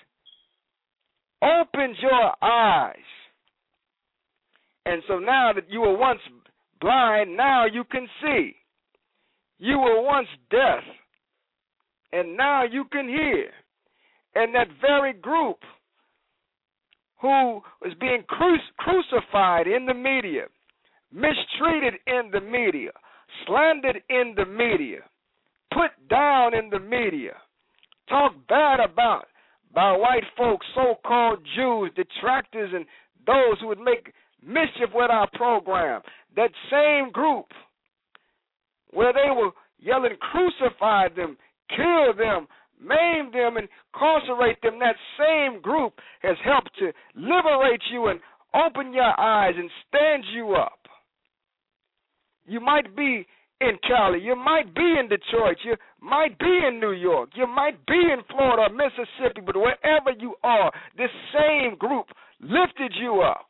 S6: Opened your eyes. And so now that you were once blind, now you can see. You were once deaf, and now you can hear. And that very group who was being crucified in the media, mistreated in the media, slandered in the media, put down in the media, talked bad about by white folks, so-called Jews, detractors, and those who would make mischief with our program. That same group where they were yelling, crucify them, kill them, maim them, and incarcerate them, that same group has helped to liberate you and open your eyes and stand you up. You might be in Cali, you might be in Detroit, you might be in New York, you might be in Florida or Mississippi, but wherever you are, this same group lifted you up.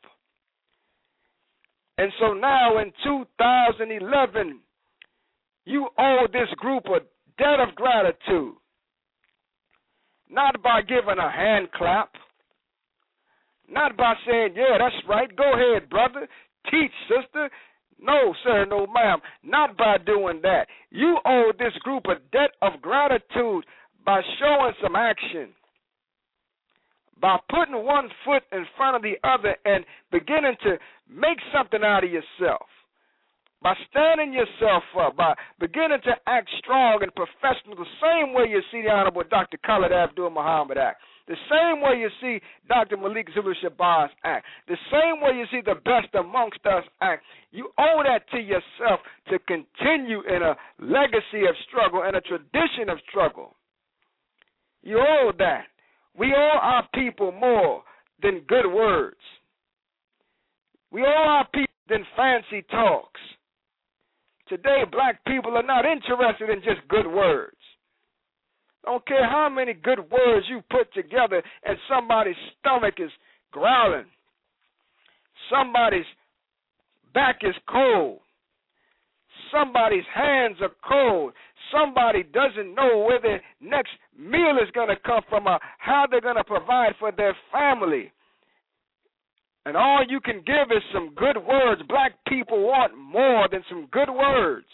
S6: And so now in 2011, you owe this group a debt of gratitude. Not by giving a hand clap, not by saying, yeah, that's right, go ahead, brother, teach, sister. No, sir, no, ma'am, not by doing that. You owe this group a debt of gratitude by showing some action, by putting one foot in front of the other and beginning to make something out of yourself, by standing yourself up, by beginning to act strong and professional the same way you see the Honorable Dr. Khalid Abdul Muhammad act. The same way you see Dr. Malik Zulu Shabazz act, the same way you see the best amongst us act, you owe that to yourself to continue in a legacy of struggle and a tradition of struggle. You owe that. We owe our people more than good words. We owe our people than fancy talks. Today, black people are not interested in just good words. Don't care how many good words you put together and somebody's stomach is growling. Somebody's back is cold. Somebody's hands are cold. Somebody doesn't know where their next meal is going to come from or how they're going to provide for their family. And all you can give is some good words. Black people want more than some good words.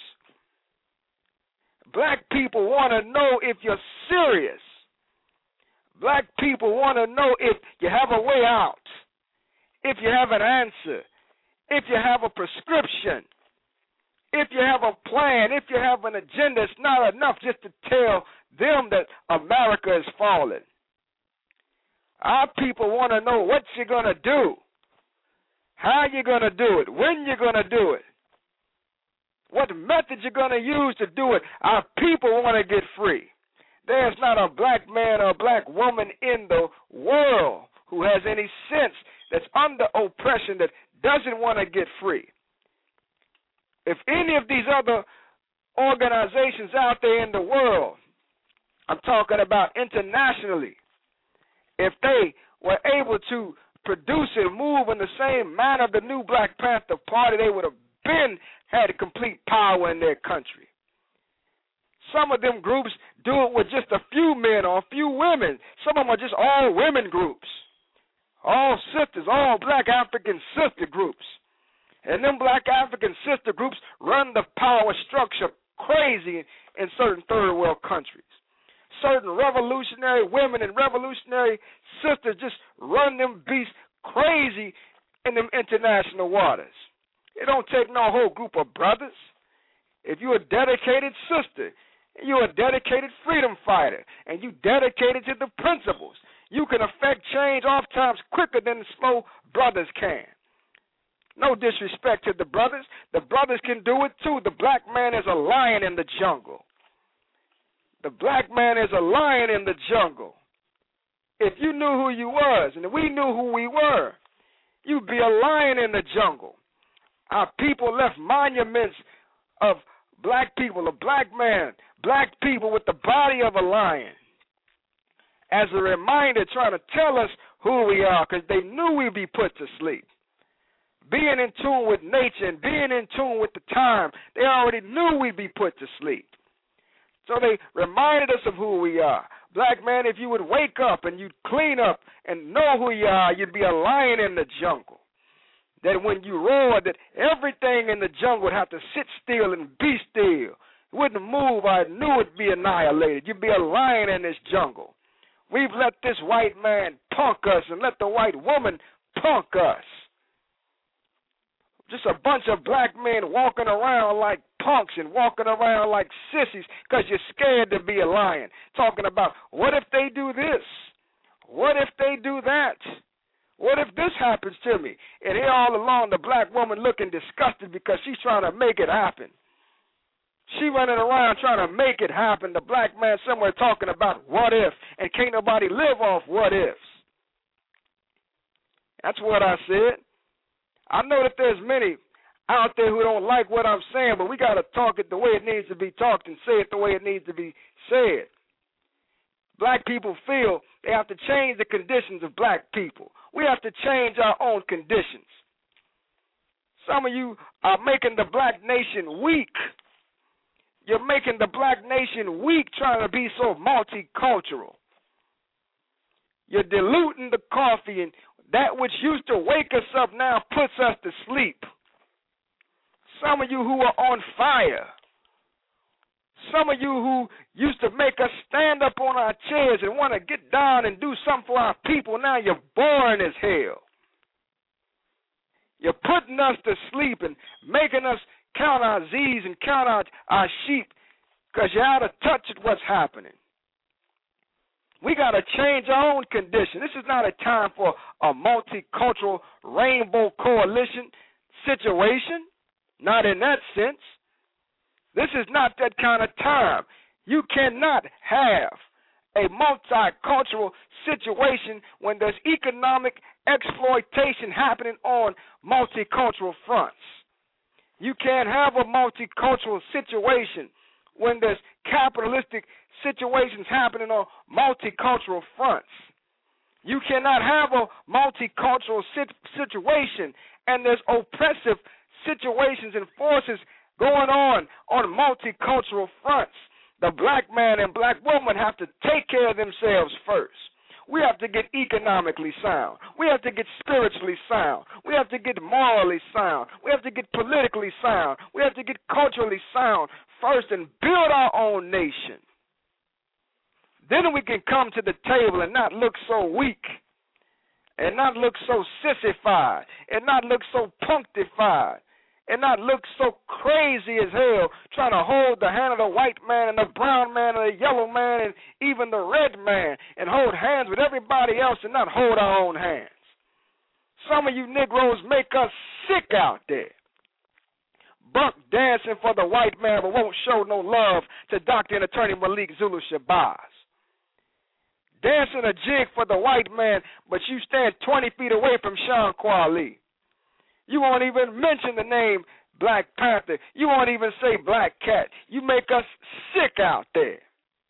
S6: Black people want to know if you're serious. Black people want to know if you have a way out, if you have an answer, if you have a prescription, if you have a plan, if you have an agenda. It's not enough just to tell them that America is falling. Our people want to know what you're going to do, how you're going to do it, when you're going to do it, what method you're going to use to do it. Our people want to get free. There's not a black man or a black woman in the world who has any sense that's under oppression that doesn't want to get free. If any of these other organizations out there in the world, I'm talking about internationally, if they were able to produce and move in the same manner of the new Black Panther Party, they would have had complete power in their country. Some of them groups do it with just a few men or a few women. Some of them are just all women groups, all sisters, all black African sister groups. And them black African sister groups run the power structure crazy in certain third world countries. Certain revolutionary women and revolutionary sisters just run them beasts crazy in them international waters. It don't take no whole group of brothers. If you're a dedicated sister, you're a dedicated freedom fighter, and you dedicated to the principles, you can affect change oftentimes quicker than the slow brothers can. No disrespect to the brothers. The brothers can do it too. The black man is a lion in the jungle. The black man is a lion in the jungle. If you knew who you was and we knew who we were, you'd be a lion in the jungle. Our people left monuments of black people, a black man, black people with the body of a lion, as a reminder trying to tell us who we are, because they knew we'd be put to sleep. Being in tune with nature and being in tune with the time, they already knew we'd be put to sleep. So they reminded us of who we are. Black man, if you would wake up and you'd clean up and know who you are, you'd be a lion in the jungle. That when you roared, that everything in the jungle would have to sit still and be still. It wouldn't move. I knew it'd be annihilated. You'd be a lion in this jungle. We've let this white man punk us and let the white woman punk us. Just a bunch of black men walking around like punks and walking around like sissies because you're scared to be a lion. Talking about, what if they do this? What if they do that? What if this happens to me? And here all along, the black woman looking disgusted because she's trying to make it happen. She running around trying to make it happen. The black man somewhere talking about what if, and can't nobody live off what ifs. That's what I said. I know that there's many out there who don't like what I'm saying, but we got to talk it the way it needs to be talked and say it the way it needs to be said. Black people feel they have to change the conditions of black people. We have to change our own conditions. Some of you are making the black nation weak. You're making the black nation weak trying to be so multicultural. You're diluting the coffee, and that which used to wake us up now puts us to sleep. Some of you who are on fire. Some of you who used to make us stand up on our chairs and want to get down and do something for our people, now you're boring as hell. You're putting us to sleep and making us count our Z's and count our sheep because you're out of touch with what's happening. We got to change our own condition. This is not a time for a multicultural rainbow coalition situation. Not in that sense. This is not that kind of time. You cannot have a multicultural situation when there's economic exploitation happening on multicultural fronts. You can't have a multicultural situation when there's capitalistic situations happening on multicultural fronts. You cannot have a multicultural situation and there's oppressive situations and forces going on multicultural fronts. The black man and black woman have to take care of themselves first. We have to get economically sound. We have to get spiritually sound. We have to get morally sound. We have to get politically sound. We have to get culturally sound first and build our own nation. Then we can come to the table and not look so weak and not look so sissified and not look so punctified and not look so crazy as hell trying to hold the hand of the white man and the brown man and the yellow man and even the red man and hold hands with everybody else and not hold our own hands. Some of you Negroes make us sick out there. Buck dancing for the white man but won't show no love to Dr. and Attorney Malik Zulu Shabazz. Dancing a jig for the white man, but you stand 20 feet away from Sean Kweli. You won't even mention the name Black Panther. You won't even say Black Cat. You make us sick out there.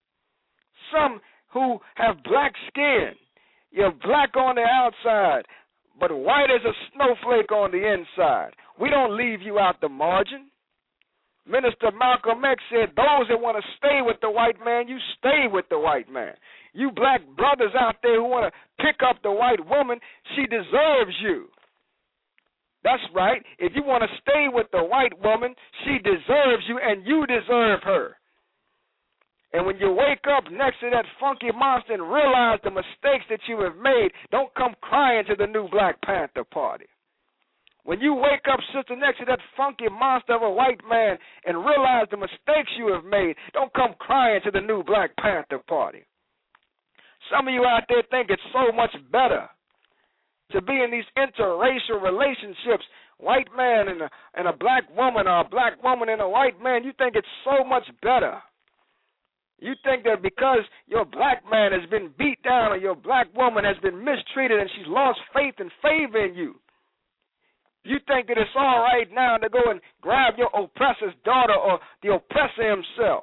S6: Some who have black skin, you're black on the outside, but white as a snowflake on the inside. We don't leave you out the margin. Minister Malcolm X said, those that want to stay with the white man, you stay with the white man. You black brothers out there who want to pick up the white woman, she deserves you. That's right. If you want to stay with the white woman, she deserves you and you deserve her. And when you wake up next to that funky monster and realize the mistakes that you have made, don't come crying to the new Black Panther Party. When you wake up, sister, next to that funky monster of a white man and realize the mistakes you have made, don't come crying to the new Black Panther Party. Some of you out there think it's so much better to be in these interracial relationships, white man and a black woman or a black woman and a white man. You think it's so much better. You think that because your black man has been beat down or your black woman has been mistreated and she's lost faith and favor in you, you think that it's all right now to go and grab your oppressor's daughter or the oppressor himself.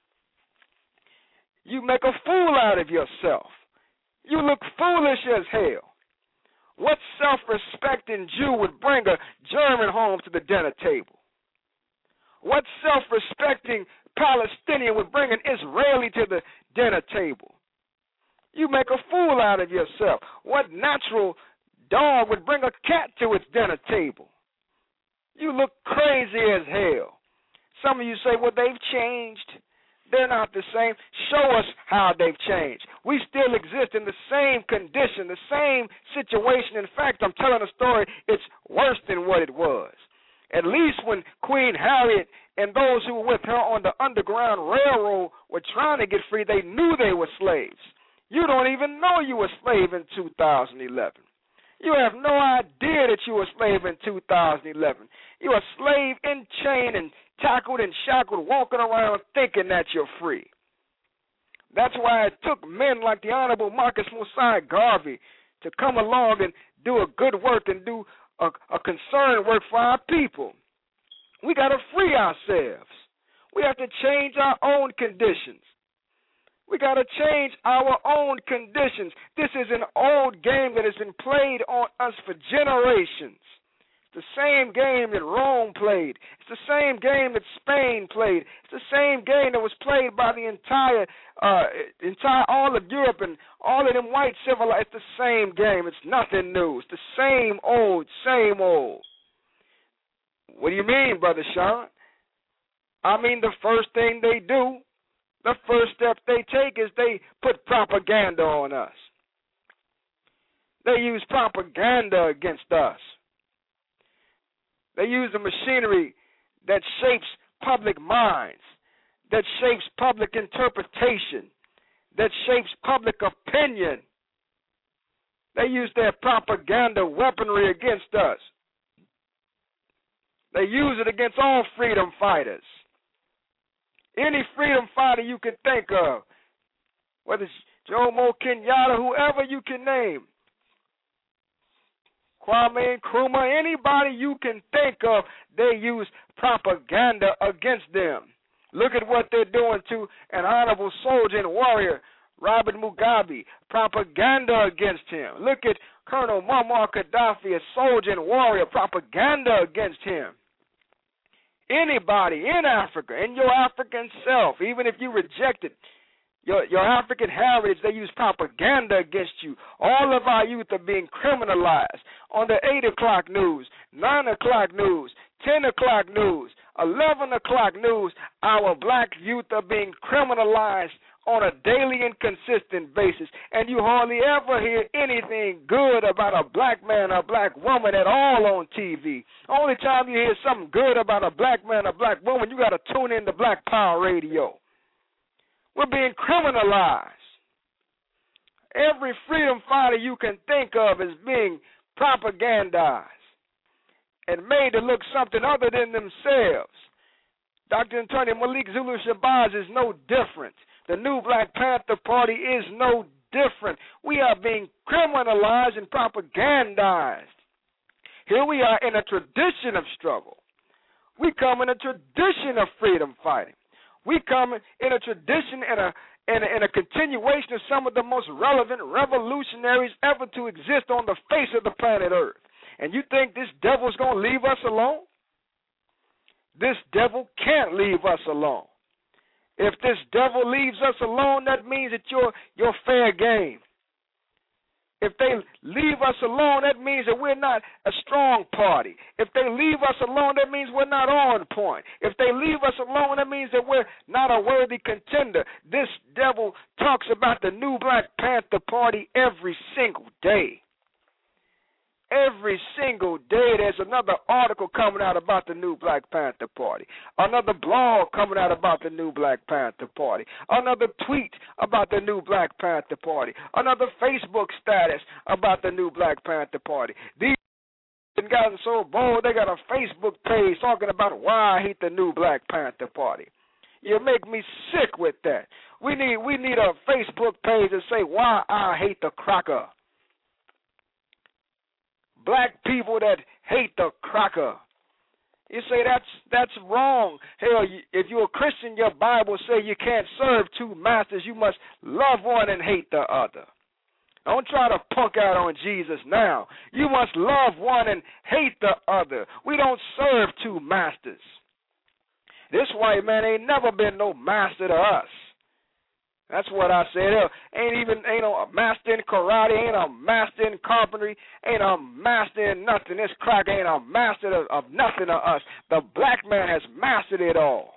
S6: You make a fool out of yourself. You look foolish as hell. What self-respecting Jew would bring a German home to the dinner table? What self-respecting Palestinian would bring an Israeli to the dinner table? You make a fool out of yourself. What natural dog would bring a cat to its dinner table? You look crazy as hell. Some of you say, well, they've changed. They're not the same. Show us how they've changed. We still exist in the same condition, the same situation. In fact, I'm telling a story, it's worse than what it was. At least when Queen Harriet and those who were with her on the Underground Railroad were trying to get free, they knew they were slaves. You don't even know you were a slave in 2011. You have no idea that you were a slave in 2011. You're a slave in chain and tackled and shackled, walking around thinking that you're free. That's why it took men like the Honorable Marcus Mosiah Garvey to come along and do a good work and do a concerned work for our people. We got to free ourselves. We have to change our own conditions. We got to change our own conditions. This is an old game that has been played on us for generations. It's the same game that Rome played. It's the same game that Spain played. It's the same game that was played by the entire all of Europe and all of them white civilized. It's the same game. It's nothing new. It's the same old, same old. What do you mean, Brother Sean? I mean, the first thing they do, the first step they take is they put propaganda on us. They use propaganda against us. They use the machinery that shapes public minds, that shapes public interpretation, that shapes public opinion. They use their propaganda weaponry against us. They use it against all freedom fighters. Any freedom fighter you can think of, whether it's Jomo Kenyatta, whoever you can name, Kwame Nkrumah, anybody you can think of, they use propaganda against them. Look at what they're doing to an honorable soldier and warrior, Robert Mugabe, propaganda against him. Look at Colonel Muammar Gaddafi, a soldier and warrior, propaganda against him. Anybody in Africa, in your African self, even if you reject it, your African heritage, they use propaganda against you. All of our youth are being criminalized. On the 8 o'clock news, 9 o'clock news, 10 o'clock news, 11 o'clock news, our black youth are being criminalized on a daily and consistent basis. And you hardly ever hear anything good about a black man or a black woman at all on TV. Only time you hear something good about a black man or a black woman, you got to tune in to Black Power Radio. We're being criminalized. Every freedom fighter you can think of is being propagandized and made to look something other than themselves. Dr. Attorney Malik Zulu Shabazz is no different. The new Black Panther Party is no different. We are being criminalized and propagandized. Here we are in a tradition of struggle. We come in a tradition of freedom fighting. We come in a tradition and a continuation of some of the most relevant revolutionaries ever to exist on the face of the planet Earth. And you think this devil's going to leave us alone? This devil can't leave us alone. If this devil leaves us alone, that means that you're fair game. If they leave us alone, that means that we're not a strong party. If they leave us alone, that means we're not on point. If they leave us alone, that means that we're not a worthy contender. This devil talks about the new Black Panther Party every single day. Every single day there's another article coming out about the new Black Panther Party, another blog coming out about the new Black Panther Party, another tweet about the new Black Panther Party, another Facebook status about the new Black Panther Party. These guys are so bold, they got a Facebook page talking about why I hate the new Black Panther Party. You make me sick with that. We need a Facebook page to say why I hate the cracker. Black people that hate the cracker. You say that's wrong. Hell, if you're a Christian, your Bible says you can't serve two masters. You must love one and hate the other. Don't try to punk out on Jesus now. You must love one and hate the other. We don't serve two masters. This white man ain't never been no master to us. That's what I said. Ain't a master in karate, ain't a master in carpentry, ain't a master in nothing. This cracker ain't a master of nothing to us. The black man has mastered it all.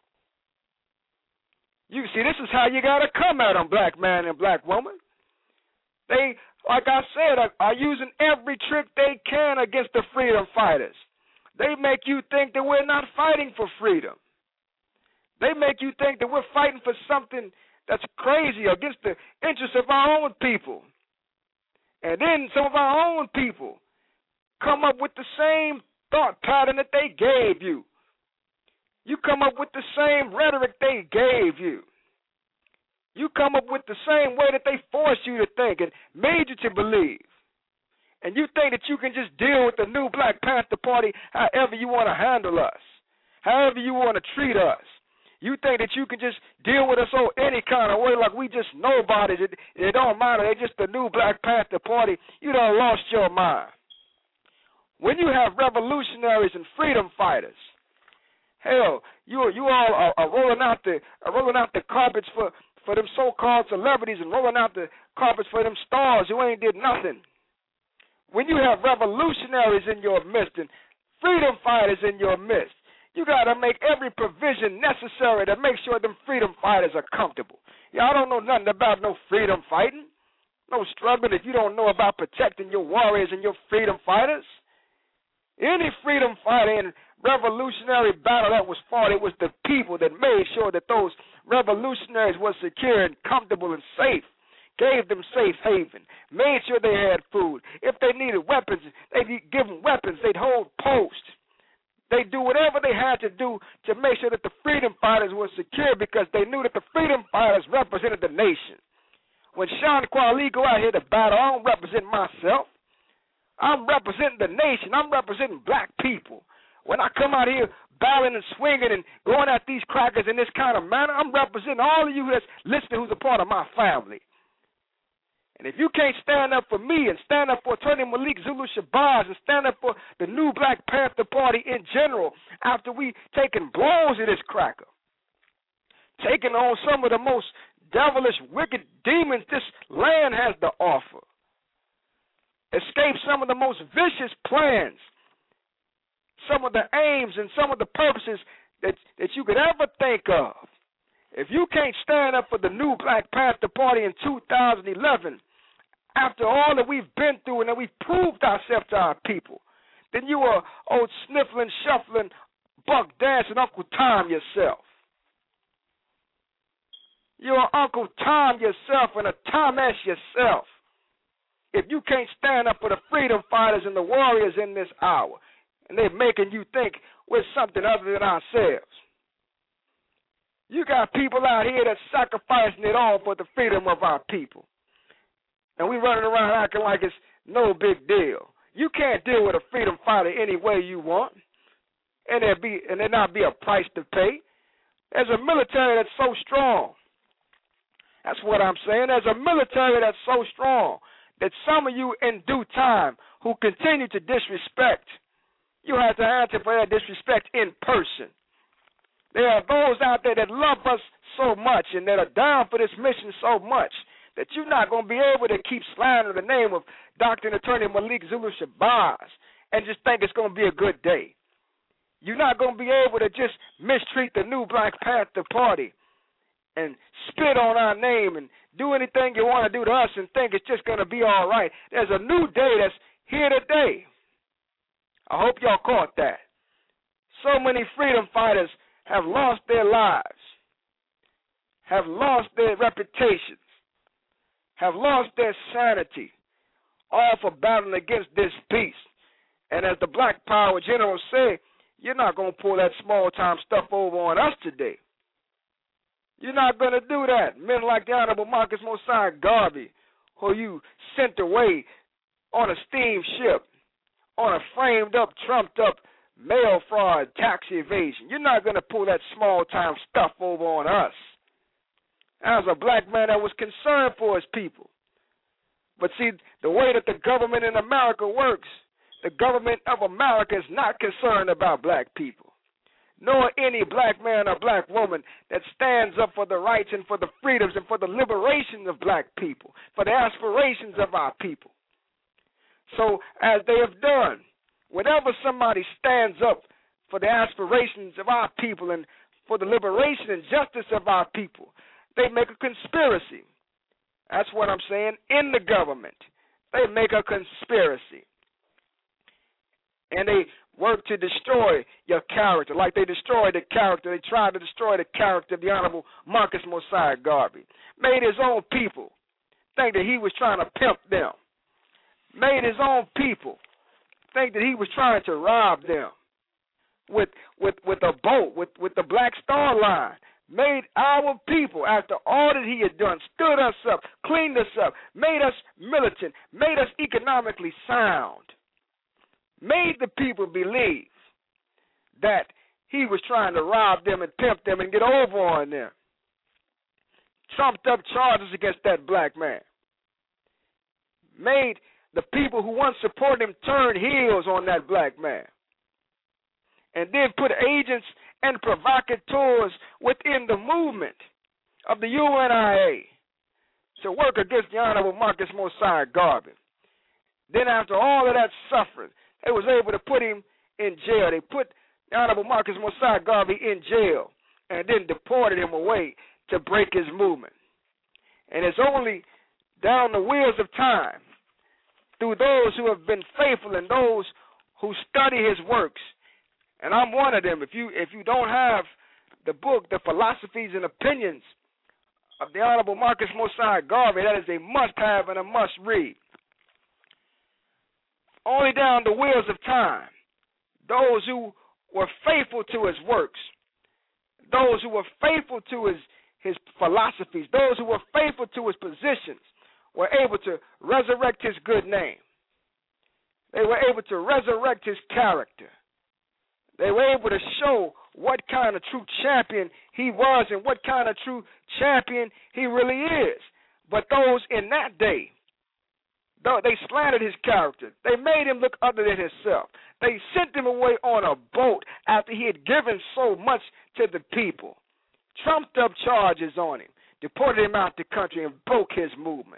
S6: You see, this is how you got to come at them, black man and black woman. They, like I said, are using every trick they can against the freedom fighters. They make you think that we're not fighting for freedom. They make you think that we're fighting for something that's crazy against the interests of our own people. And then some of our own people come up with the same thought pattern that they gave you. You come up with the same rhetoric they gave you. You come up with the same way that they forced you to think and made you to believe. And you think that you can just deal with the new Black Panther Party however you want to handle us, however you want to treat us. You think that you can just deal with us any kind of way like we just nobody. It don't matter. They're just the new Black Panther Party. You done lost your mind. When you have revolutionaries and freedom fighters, hell, you all are rolling out the carpets for them so-called celebrities and rolling out the carpets for them stars who ain't did nothing. When you have revolutionaries in your midst and freedom fighters in your midst, you got to make every provision necessary to make sure them freedom fighters are comfortable. Y'all don't know nothing about no freedom fighting, no struggling if you don't know about protecting your warriors and your freedom fighters. Any freedom fighter in revolutionary battle that was fought, it was the people that made sure that those revolutionaries were secure and comfortable and safe, gave them safe haven, made sure they had food. If they needed weapons, they'd give them weapons. They'd hold posts. They'd do whatever they had to do to make sure that the freedom fighters were secure, because they knew that the freedom fighters represented the nation. When Sean Kwali go out here to battle, I don't represent myself. I'm representing the nation. I'm representing black people. When I come out here battling and swinging and going at these crackers in this kind of manner, I'm representing all of you that's listening who's a part of my family. And if you can't stand up for me and stand up for Attorney Malik Zulu Shabazz and stand up for the new Black Panther Party in general, after we taking blows at this cracker, taking on some of the most devilish, wicked demons this land has to offer, escape some of the most vicious plans, some of the aims and some of the purposes that you could ever think of. If you can't stand up for the new Black Panther Party in 2011, after all that we've been through and that we've proved ourselves to our people, then you are old sniffling, shuffling, buck dancing Uncle Tom yourself. You're Uncle Tom yourself and a Thomas yourself. If you can't stand up for the freedom fighters and the warriors in this hour, and they're making you think we're something other than ourselves. You got people out here that's sacrificing it all for the freedom of our people. And we running around acting like it's no big deal. You can't deal with a freedom fighter any way you want, and there not be a price to pay. There's a military that's so strong. That's what I'm saying. There's a military that's so strong that some of you in due time who continue to disrespect, you have to answer for that disrespect in person. There are those out there that love us so much and that are down for this mission so much that you're not going to be able to keep slandering the name of Dr. and Attorney Malik Zulu Shabazz and just think it's going to be a good day. You're not going to be able to just mistreat the new Black Panther Party and spit on our name and do anything you want to do to us and think it's just going to be all right. There's a new day that's here today. I hope y'all caught that. So many freedom fighters have lost their lives, have lost their reputations, have lost their sanity, all for battling against this beast. And as the Black Power General said, you're not going to pull that small-time stuff over on us today. You're not going to do that. Men like the Honorable Marcus Mosiah Garvey, who you sent away on a steamship, on a framed-up, trumped-up mail fraud, tax evasion. You're not going to pull that small-time stuff over on us. I was a black man that was concerned for his people. But see, the way that the government in America works, the government of America is not concerned about black people, nor any black man or black woman that stands up for the rights and for the freedoms and for the liberation of black people, for the aspirations of our people. So as they have done, whenever somebody stands up for the aspirations of our people and for the liberation and justice of our people, they make a conspiracy. That's what I'm saying. In the government, they make a conspiracy. And they work to destroy your character, like they destroyed the character. They tried to destroy the character of the Honorable Marcus Mosiah Garvey. Made his own people think that he was trying to pimp them. Made his own people think that he was trying to rob them with a boat, with the Black Star Line. Made our people, after all that he had done, stood us up, cleaned us up, made us militant, made us economically sound, made the people believe that he was trying to rob them and pimp them and get over on them. Trumped up charges against that black man. Made the people who once supported him turn heels on that black man. And then put agents and provocateurs within the movement of the UNIA to work against the Honorable Marcus Mosiah Garvey. Then after all of that suffering, they was able to put him in jail. They put the Honorable Marcus Mosiah Garvey in jail and then deported him away to break his movement. And it's only down the wheels of time, through those who have been faithful and those who study his works And I'm one of them. If you don't have the book, The Philosophies and Opinions of the Honorable Marcus Mosiah Garvey, that is a must-have and a must-read. Only down the wheels of time, those who were faithful to his works, those who were faithful to his philosophies, those who were faithful to his positions, were able to resurrect his good name. They were able to resurrect his character. They were able to show what kind of true champion he was and what kind of true champion he really is. But those in that day, though they slandered his character, they made him look other than himself. They sent him away on a boat after he had given so much to the people, trumped up charges on him, deported him out the country, and broke his movement.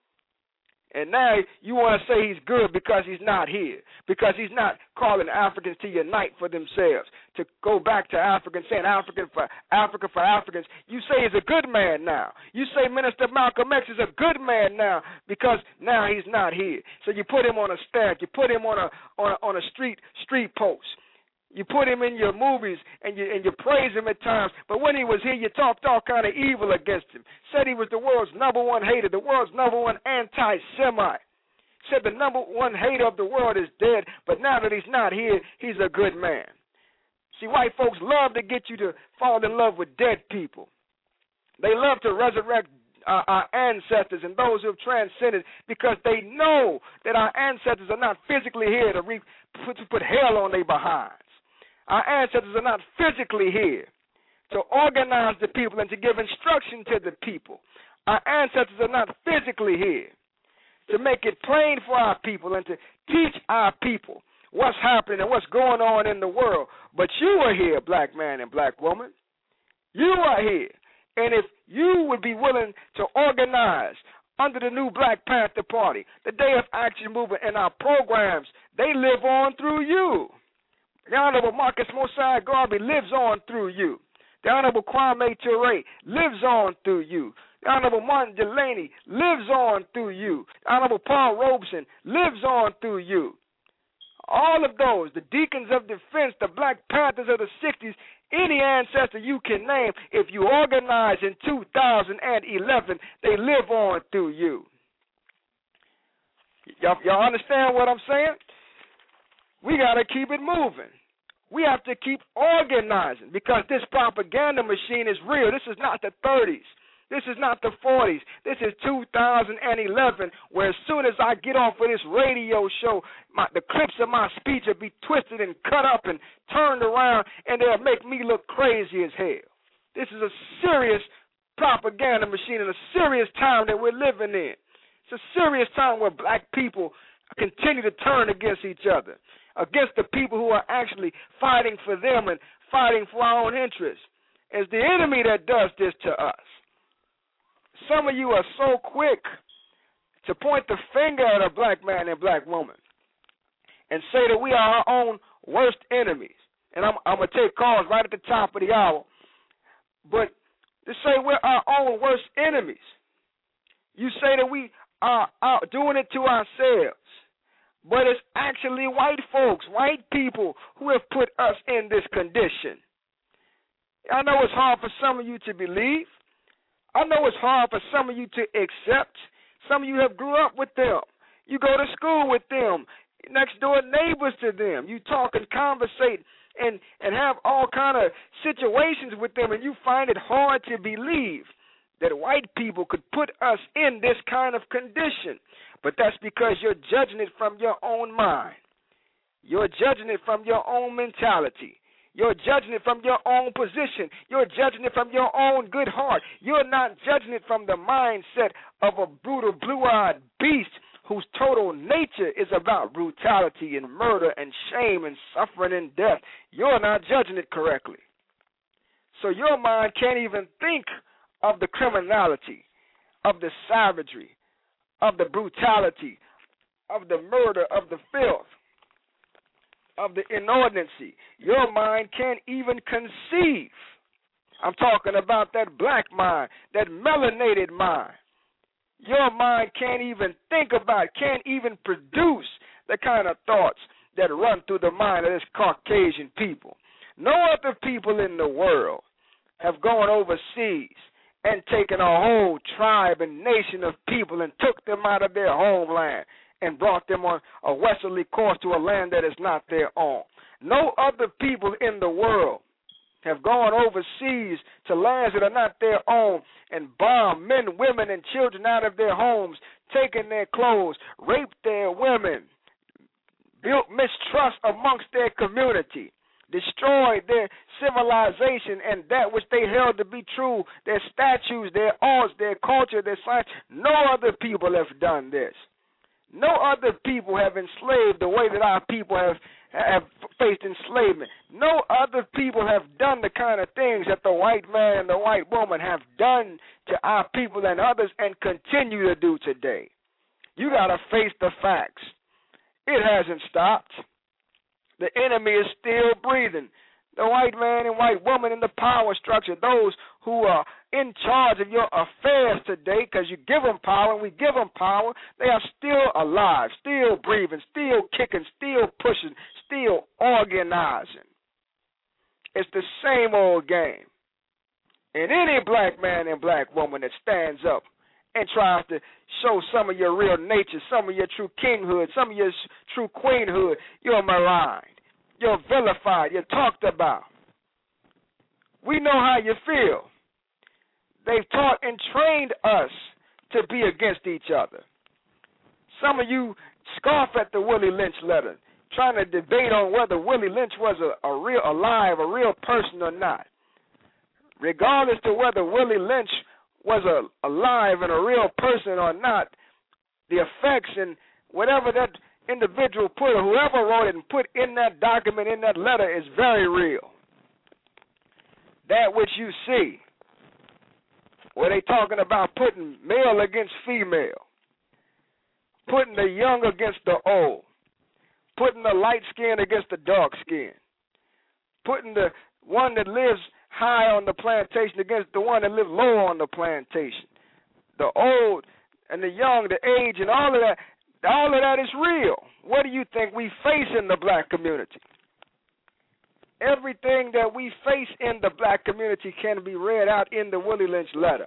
S6: And now you want to say he's good because he's not here, because he's not calling Africans to unite for themselves, to go back to Africa and saying Africa for Africans. You say he's a good man now. You say Minister Malcolm X is a good man now because now he's not here. So you put him on a stack, you put him on a street post. You put him in your movies and you praise him at times, but when he was here, you talked all kind of evil against him. Said he was the world's number one hater, the world's number one anti-Semite. Said the number one hater of the world is dead, but now that he's not here, he's a good man. See, white folks love to get you to fall in love with dead people. They love to resurrect our ancestors and those who have transcended because they know that our ancestors are not physically here to put hell on their behinds. Our ancestors are not physically here to organize the people and to give instruction to the people. Our ancestors are not physically here to make it plain for our people and to teach our people what's happening and what's going on in the world. But you are here, black man and black woman. You are here. And if you would be willing to organize under the new Black Panther Party, the Day of Action Movement, and our programs, they live on through you. The Honorable Marcus Mosiah Garvey lives on through you. The Honorable Kwame Ture lives on through you. The Honorable Martin Delaney lives on through you. The Honorable Paul Robeson lives on through you. All of those, the Deacons of Defense, the Black Panthers of the 60s, any ancestor you can name, if you organize in 2011, they live on through you. Y'all understand what I'm saying? We got to keep it moving. We have to keep organizing because this propaganda machine is real. This is not the 30s. This is not the 40s. This is 2011, where as soon as I get off of this radio show, the clips of my speech will be twisted and cut up and turned around, and they'll make me look crazy as hell. This is a serious propaganda machine and a serious time that we're living in. It's a serious time where black people continue to turn against each other, against the people who are actually fighting for them and fighting for our own interests. It's the enemy that does this to us. Some of you are so quick to point the finger at a black man and black woman and say that we are our own worst enemies. And I'm going to take calls right at the top of the hour. But to say we're our own worst enemies, you say that we are out doing it to ourselves. But it's actually white folks, white people, who have put us in this condition. I know it's hard for some of you to believe. I know it's hard for some of you to accept. Some of you have grew up with them. You go to school with them, next door neighbors to them. You talk and conversate and have all kind of situations with them, and you find it hard to believe that white people could put us in this kind of condition. But that's because you're judging it from your own mind. You're judging it from your own mentality. You're judging it from your own position. You're judging it from your own good heart. You're not judging it from the mindset of a brutal, blue-eyed beast whose total nature is about brutality and murder and shame and suffering and death. You're not judging it correctly. So your mind can't even think of the criminality, of the savagery, of the brutality, of the murder, of the filth, of the inordinacy. Your mind can't even conceive. I'm talking about that black mind, that melanated mind. Your mind can't even think about, can't even produce the kind of thoughts that run through the mind of this Caucasian people. No other people in the world have gone overseas and taken a whole tribe and nation of people and took them out of their homeland and brought them on a westerly course to a land that is not their own. No other people in the world have gone overseas to lands that are not their own and bombed men, women, and children out of their homes, taken their clothes, raped their women, built mistrust amongst their community, destroyed their civilization and that which they held to be true, their statues, their arts, their culture, their science. No other people have done this. No other people have enslaved the way that our people have faced enslavement. No other people have done the kind of things that the white man and the white woman have done to our people and others and continue to do today. You got to face the facts. It hasn't stopped. The enemy is still breathing. The white man and white woman in the power structure, those who are in charge of your affairs today, because you give them power and we give them power, they are still alive, still breathing, still kicking, still pushing, still organizing. It's the same old game. And any black man and black woman that stands up and tries to show some of your real nature, some of your true kinghood, some of your true queenhood, you're maligned. You're vilified. You're talked about. We know how you feel. They've taught and trained us to be against each other. Some of you scoff at the Willie Lynch letter, trying to debate on whether Willie Lynch was a real person or not. Regardless to whether Willie Lynch was alive and a real person or not, the effects and whatever that individual put or whoever wrote it and put in that document, in that letter, is very real. That which you see, where they talking about putting male against female, putting the young against the old, putting the light skin against the dark skin, putting the one that lives high on the plantation against the one that lives low on the plantation, the old and the young, the age, and all of that is real. What do you think we face in the black community? Everything that we face in the black community can be read out in the Willie Lynch letter.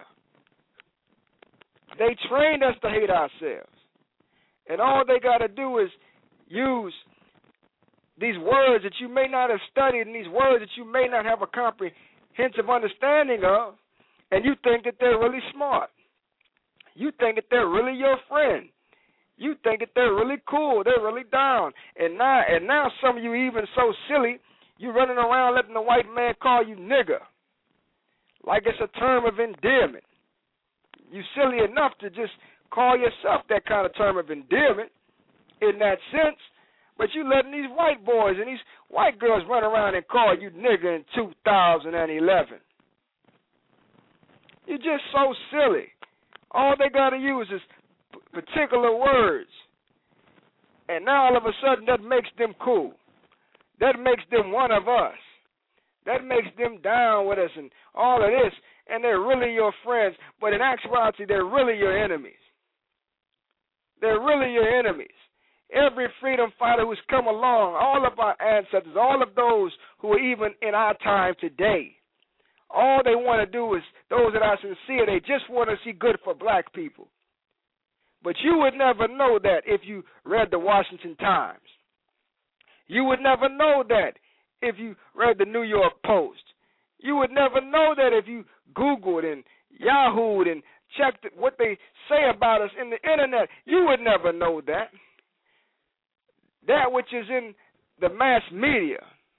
S6: They trained us to hate ourselves. And all they got to do is use these words that you may not have studied and these words that you may not have a comprehensive understanding of, and you think that they're really smart. You think that they're really your friend. You think that they're really cool, they're really down. And now some of you even so silly, you running around letting the white man call you nigger, like it's a term of endearment. You silly enough to just call yourself that kind of term of endearment in that sense, but you letting these white boys and these white girls run around and call you nigger in 2011. You're just so silly. All they got to use is particular words, and now all of a sudden that makes them cool. That makes them one of us. That makes them down with us and all of this, and they're really your friends, but in actuality, they're really your enemies. They're really your enemies. Every freedom fighter who's come along, all of our ancestors, all of those who are even in our time today, all they want to do is, those that are sincere, they just want to see good for black people. But you would never know that if you read the Washington Times. You would never know that if you read the New York Post. You would never know that if you Googled and Yahooed and checked what they say about us in the internet. You would never know that. That which is in the mass media.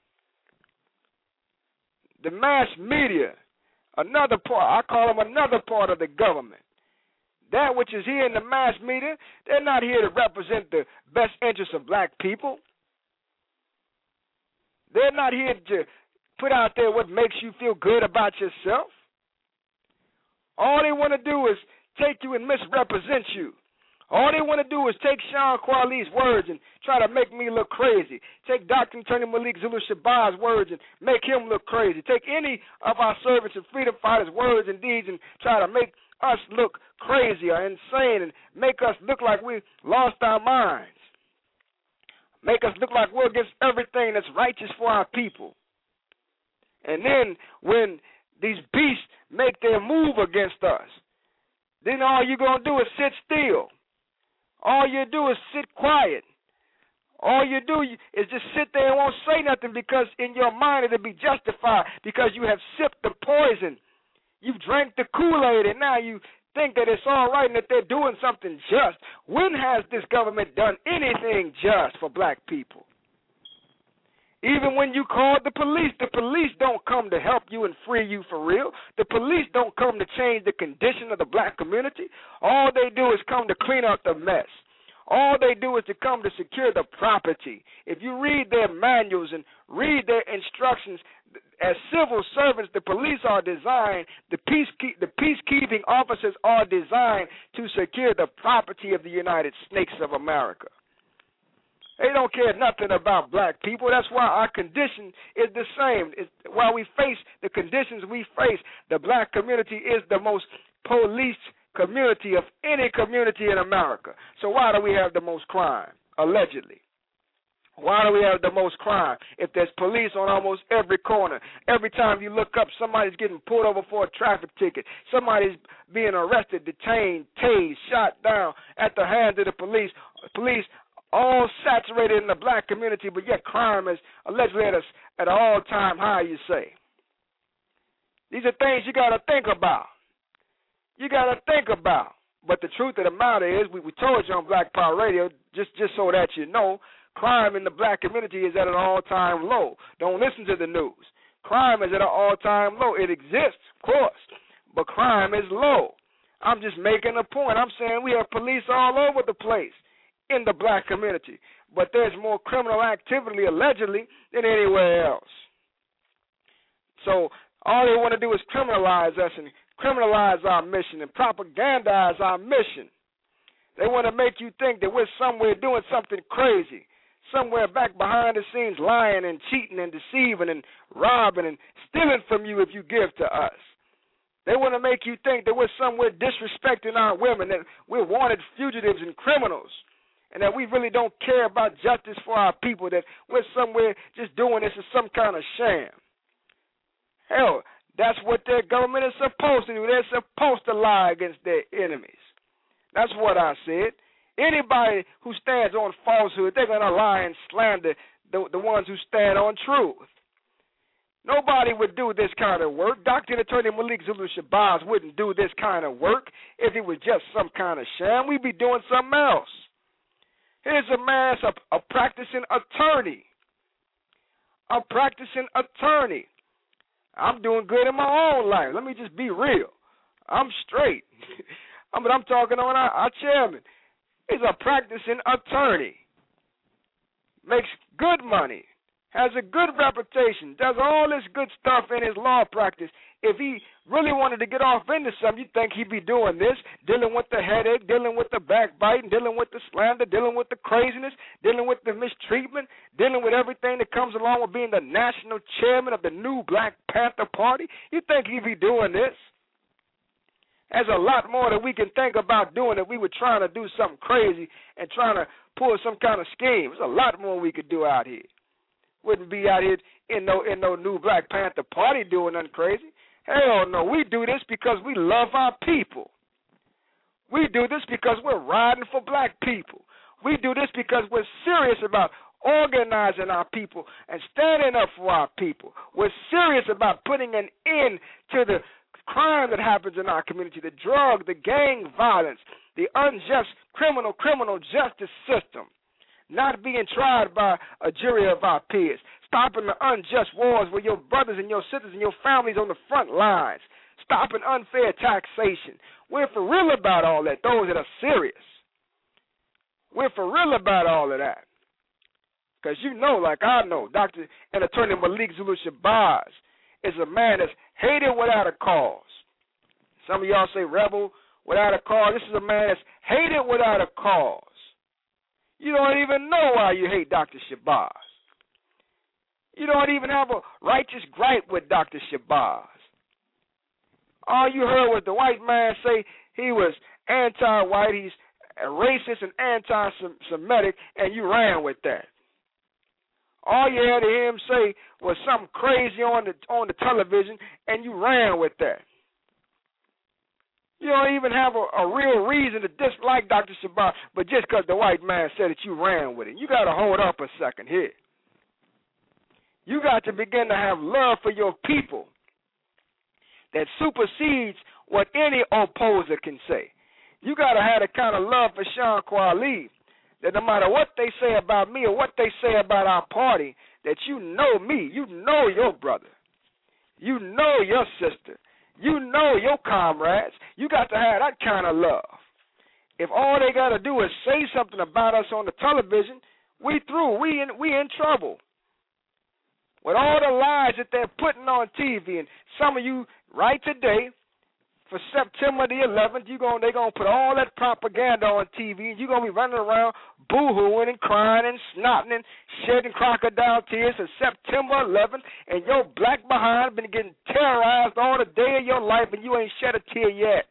S6: The mass media, another part, I call them another part of the government. That which is here in the mass media, they're not here to represent the best interests of black people. They're not here to put out there what makes you feel good about yourself. All they want to do is take you and misrepresent you. All they want to do is take Sean Quali's words and try to make me look crazy. Take Dr. Attorney Malik Zulu Shabazz words and make him look crazy. Take any of our servants and freedom fighters' words and deeds and try to make us look crazy or insane and make us look like we lost our minds. make us look like we're against everything that's righteous for our people. And then when these beasts make their move against us, then all you're going to do is sit still. All you do is sit quiet. All you do is just sit there and won't say nothing because in your mind it'll be justified because you have sipped the poison. You've drank the Kool-Aid and now you think that it's all right and that they're doing something just. When has this government done anything just for black people? Even when you call the police don't come to help you and free you for real. The police don't come to change the condition of the black community. All they do is come to clean up the mess. All they do is to come to secure the property. If you read their manuals and read their instructions, as civil servants, the police are designed, the peacekeeping officers are designed to secure the property of the United States of America. They don't care nothing about black people. That's why our condition is the same. While we face the conditions we face, the black community is the most policed community of any community in America. So why do we have the most crime, allegedly? Why do we have the most crime if there's police on almost every corner? Every time you look up, somebody's getting pulled over for a traffic ticket. Somebody's being arrested, detained, tased, shot down at the hands of the police. Police all saturated in the black community, but yet crime is allegedly at an all-time high, you say. These are things you got to think about. You got to think about. But the truth of the matter is, we told you on Black Power Radio, just so that you know, crime in the black community is at an all-time low. Don't listen to the news. Crime is at an all-time low. It exists, of course, but crime is low. I'm just making a point. I'm saying we have police all over the place in the black community, but there's more criminal activity, allegedly, than anywhere else. So all they want to do is criminalize us and criminalize our mission and propagandize our mission. They want to make you think that we're somewhere doing something crazy, somewhere back behind the scenes lying and cheating and deceiving and robbing and stealing from you if you give to us. They want to make you think that we're somewhere disrespecting our women, that we're wanted fugitives and criminals, and that we really don't care about justice for our people, that we're somewhere just doing this as some kind of sham. Hell, that's what their government is supposed to do. They're supposed to lie against their enemies. That's what I said. Anybody who stands on falsehood, they're going to lie and slander the ones who stand on truth. Nobody would do this kind of work. Dr. and Attorney Malik Zulu Shabazz wouldn't do this kind of work if it was just some kind of sham. We'd be doing something else. Here's a man, a practicing attorney. A practicing attorney. I'm doing good in my own life. Let me just be real. I'm straight. But I'm talking on our chairman. He's a practicing attorney. Makes good money. Has a good reputation. Does all this good stuff in his law practice. If he really wanted to get off into something, you'd think he'd be doing this, dealing with the headache, dealing with the backbiting, dealing with the slander, dealing with the craziness, dealing with the mistreatment, dealing with everything that comes along with being the national chairman of the new Black Panther Party. You'd think he'd be doing this. There's a lot more that we can think about doing if we were trying to do something crazy and trying to pull some kind of scheme. There's a lot more we could do out here. Wouldn't be out here in no new Black Panther Party doing nothing crazy. Hell no, we do this because we love our people. We do this because we're riding for black people. We do this because we're serious about organizing our people and standing up for our people. We're serious about putting an end to the crime that happens in our community, the drug, the gang violence, the unjust criminal justice system, not being tried by a jury of our peers, stopping the unjust wars where your brothers and your sisters and your families on the front lines, stopping unfair taxation. We're for real about all that, those that are serious. We're for real about all of that. Because you know, like I know, Dr. and Attorney Malik Zulu Shabazz is a man that's hated without a cause. Some of y'all say rebel without a cause. This is a man that's hated without a cause. You don't even know why you hate Dr. Shabazz. You don't even have a righteous gripe with Dr. Shabazz. All you heard was the white man say he was anti-white, he's racist and anti-Semitic, and you ran with that. All you had to hear him say was something crazy on the television, and you ran with that. You don't even have a real reason to dislike Dr. Shabazz, but just because the white man said it, you ran with it. You got to hold up a second here. You got to begin to have love for your people that supersedes what any opposer can say. You got to have the kind of love for Sean Kweli that no matter what they say about me or what they say about our party, that you know me, you know your brother, you know your sister, you know your comrades. You got to have that kind of love. If all they got to do is say something about us on the television, we through. We in trouble. With all the lies that they're putting on TV, and some of you right today, for September the 11th, they're gonna put all that propaganda on TV, and you're gonna be running around boo-hooing and crying and snotting and shedding crocodile tears for September 11th, and your black behind been getting terrorized all the day of your life, and you ain't shed a tear yet.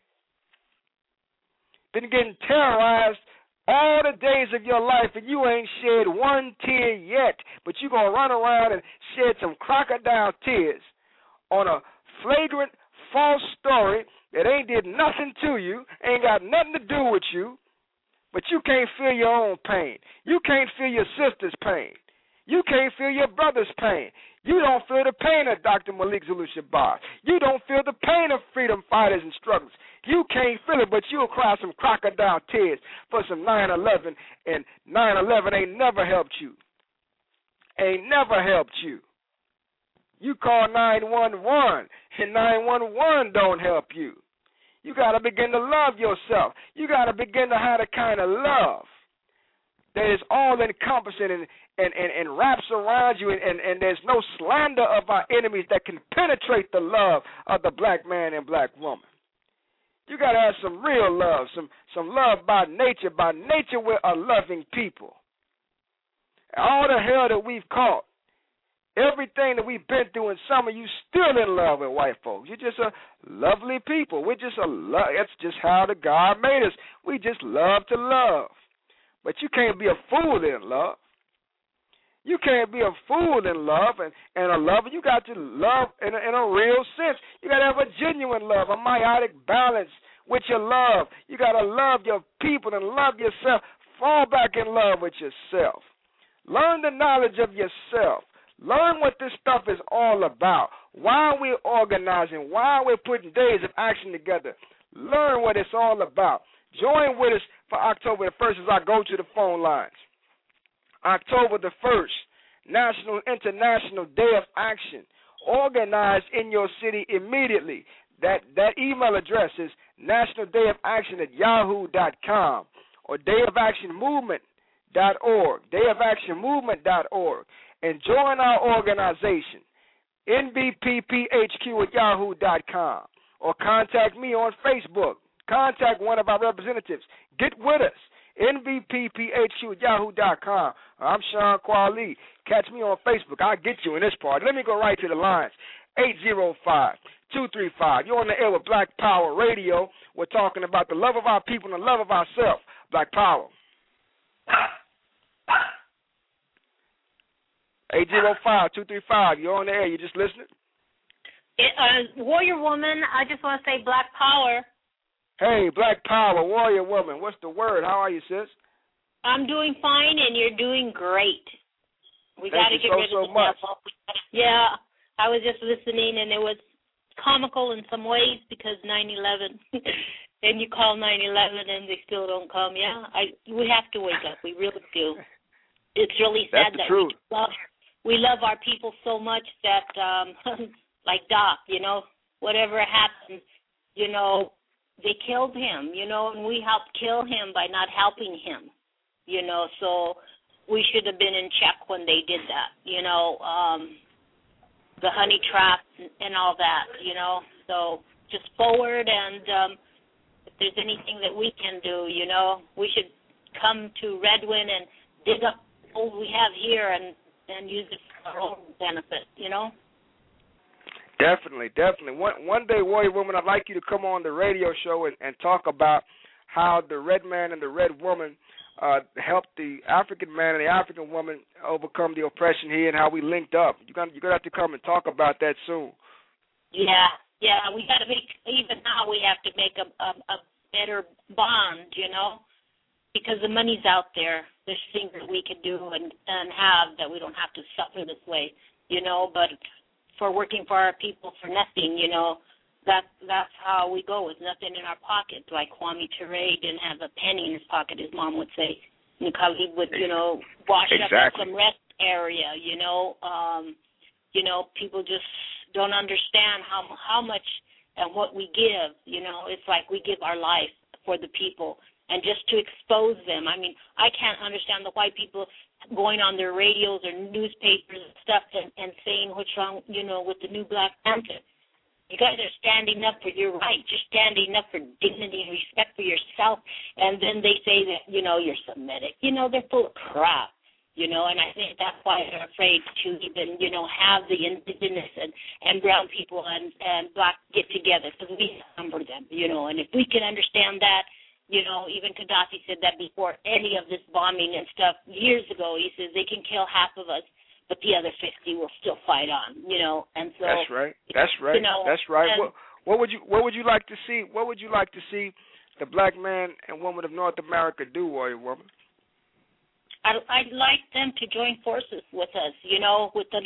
S6: Been getting terrorized all the days of your life, and you ain't shed one tear yet, but you're gonna run around and shed some crocodile tears on a flagrant false story that ain't did nothing to you, ain't got nothing to do with you, but you can't feel your own pain. You can't feel your sister's pain. You can't feel your brother's pain. You don't feel the pain of Dr. Malik Zulu Shabazz. You don't feel the pain of freedom fighters and struggles. You can't feel it, but you'll cry some crocodile tears for some 9/11, and 9/11 ain't never helped you. Ain't never helped you. You call 911, and 911 don't help you. You got to begin to love yourself. You got to begin to have the kind of love that is all-encompassing and wraps around you, and there's no slander of our enemies that can penetrate the love of the black man and black woman. You got to have some real love, some love by nature. By nature, we're a loving people. All the hell that we've caught, everything that we've been through, and some of you still in love with white folks. You're just a lovely people. We're just that's just how the God made us. We just love to love. But you can't be a fool in love. You can't be a fool in love and a lover. You got to love in a real sense. You got to have a genuine love, a meiotic balance with your love. You got to love your people and love yourself. Fall back in love with yourself. Learn the knowledge of yourself. Learn what this stuff is all about, why we're organizing, why we're putting days of action together. Learn what it's all about. Join with us for October the 1st as I go to the phone lines. October the 1st, International Day of Action. Organize in your city immediately. That email address is nationaldayofaction@yahoo.com or dayofactionmovement.org, dayofactionmovement.org. And join our organization, nbpphq@yahoo.com, or contact me on Facebook. Contact one of our representatives. Get with us, nbpphq@yahoo.com. I'm Sean Kweli. Catch me on Facebook. I'll get you in this party. Let me go right to the lines, 805-235. You're on the air with Black Power Radio. We're talking about the love of our people and the love of ourselves. Black Power. 805-235. You're on the air. You just listening?
S7: Warrior Woman, I just want to say Black Power.
S6: Hey, Black Power, Warrior Woman. What's the word? How are you, sis?
S7: I'm doing fine, and you're doing great. We got to get rid of the devil. Yeah, I was just listening, and it was comical in some ways because 9/11. And you call 9/11, and they still don't come. Yeah, we have to wake up. We really do. It's really sad that we love our people so much that, like Doc, whatever happens, they killed him, and we helped kill him by not helping him, so we should have been in check when they did that, the honey trap and all that, so just forward, and if there's anything that we can do, we should come to Redwind and dig up what we have here and use it for our own benefit,
S6: Definitely. One day, Warrior Woman, I'd like you to come on the radio show and talk about how the red man and the red woman helped the African man and the African woman overcome the oppression here and how we linked up. You're gonna have to come and talk about that soon.
S7: Yeah, we got to make, even now we have to make a better bond, because the money's out there. There's things that we can do and have that we don't have to suffer this way, but for working for our people for nothing, that's how we go, with nothing in our pocket. Like Kwame Ture didn't have a penny in his pocket, his mom would say. Because he would, wash up in some rest area, people just don't understand how much and what we give, It's like we give our life for the people. And just to expose them. I mean, I can't understand the white people going on their radios or newspapers and stuff and saying what's wrong, with the new Black Panther. You guys are standing up for your right. You're standing up for dignity and respect for yourself. And then they say that, you're Semitic. They're full of crap, and I think that's why they're afraid to even, have the indigenous and brown people and black get together, because we number them, and if we can understand that, even Gaddafi said that before any of this bombing and stuff years ago. He says they can kill half of us, but the other 50 will still fight on, And so
S6: that's right. That's right. That's right. What would you like to see? What would you like to see the black man and woman of North America do, warrior woman?
S7: I'd like them to join forces with us, with the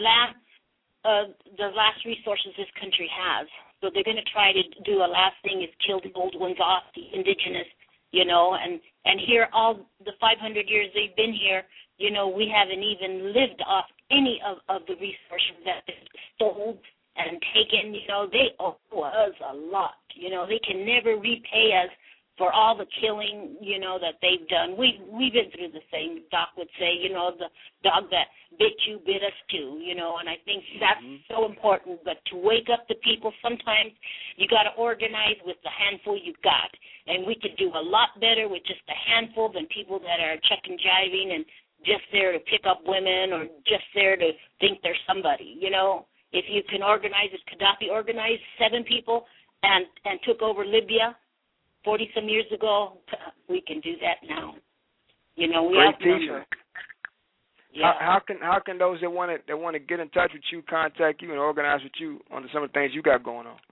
S7: last resources this country has. So they're going to try to do a last thing is kill the old ones off, the indigenous. And here all the 500 years they've been here, we haven't even lived off any of the resources that they've stole and taken. They owe us a lot. They can never repay us for all the killing, that they've done. We've been through the same. Doc would say, the dog that bit you bit us too, and I think that's so important. But to wake up the people, sometimes you got to organize with the handful you got. And we could do a lot better with just a handful than people that are chuck and jiving and just there to pick up women or just there to think they're somebody, If you can organize, as Gaddafi organized 7 people and took over Libya 40-some years ago, we can do that now. We
S6: Great
S7: have number.
S6: Yeah. How can those that want to get in touch with you contact you and organize with you on some of the things you got going on?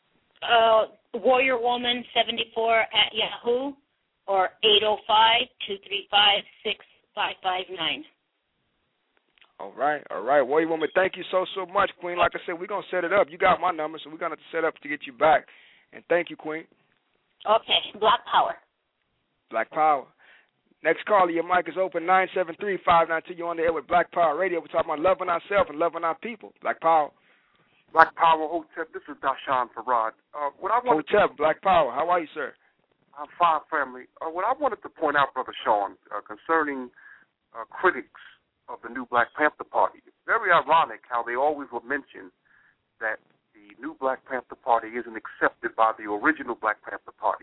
S7: Warrior Woman 74 at Yahoo or 805-235-6559.
S6: All right. Warrior Woman, thank you so much, Queen. Like I said, we're going to set it up. You got my number, so we're going to set up to get you back. And thank you, Queen.
S7: Okay. Black Power.
S6: Black Power. Next caller, your mic is open, 973-592. You're on the air with Black Power Radio. We're talking about loving ourselves and loving our people. Black Power.
S8: Black Power, Hotep. This is Dashawn Farad.
S6: Hotep, Black Power. How are you, sir?
S8: I'm fine, family. What I wanted to point out, Brother Sean, concerning critics of the new Black Panther Party, it's very ironic how they always will mention that the new Black Panther Party isn't accepted by the original Black Panther Party.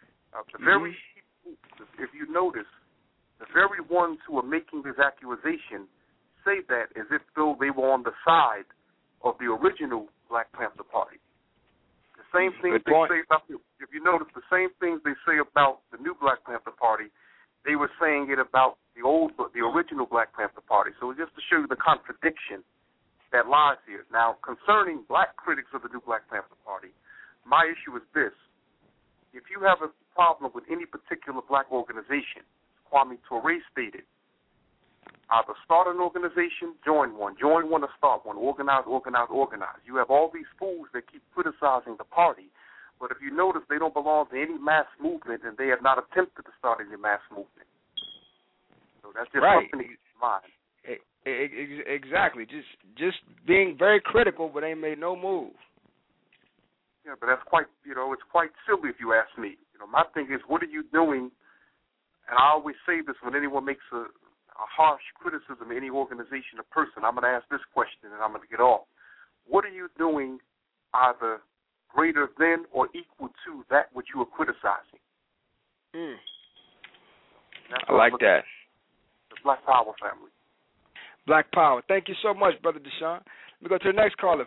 S8: If you notice, the very ones who are making this accusation say that as if though they were on the side of the original Black Panther Party. The same things they say about, if you notice, the same things they say about the new Black Panther Party, they were saying it about the original Black Panther Party. So just to show you the contradiction that lies here. Now, concerning black critics of the new Black Panther Party, my issue is this. If you have a problem with any particular black organization, Kwame Ture stated, either start an organization, join one or start one, organize. You have all these fools that keep criticizing the party, but if you notice, they don't belong to any mass movement, and they have not attempted to start any mass movement. So that's just something to keep in mind.
S6: Exactly. Just being very critical, but they made no move.
S8: Yeah, but that's quite, it's quite silly if you ask me. My thing is, what are you doing? And I always say this when anyone makes a harsh criticism of any organization or person. I'm going to ask this question, and I'm going to get off. What are you doing either greater than or equal to that which you are criticizing?
S6: I like that.
S8: The Black Power family.
S6: Black Power. Thank you so much, Brother Deshaun. Let me go to the next caller,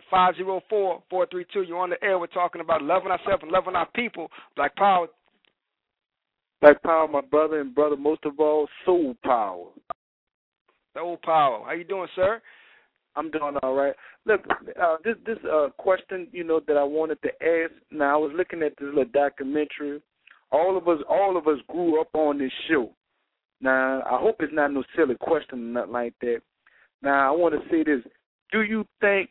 S6: 504-432. You're on the air. We're talking about loving ourselves and loving our people. Black Power.
S9: Black Power, my brother, and brother, most of all, Soul Power.
S6: Soul Power. How you doing, sir?
S9: I'm doing all right. Look, this question, that I wanted to ask. Now, I was looking at this little documentary. All of us grew up on this show. Now, I hope it's not no silly question or nothing like that. Now, I want to say this. Do you think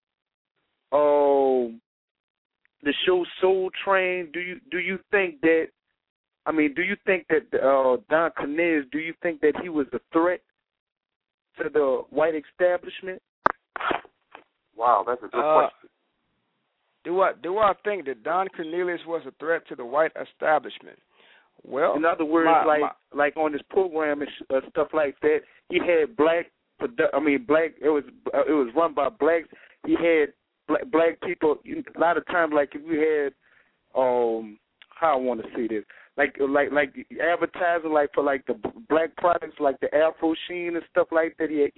S9: the show Soul Train, do you think that, do you think that Don Cornelius, do you think that he was a threat to the white establishment?
S8: Wow, that's a good question.
S6: Do I think that Don Cornelius was a threat to the white establishment? Well,
S9: in other words, like on this program and stuff like that, he had black. It was run by blacks. He had black people. A lot of times, like if you had, how I want to say this, like advertising, like for like the black products, like the Afro Sheen and stuff like that. He had,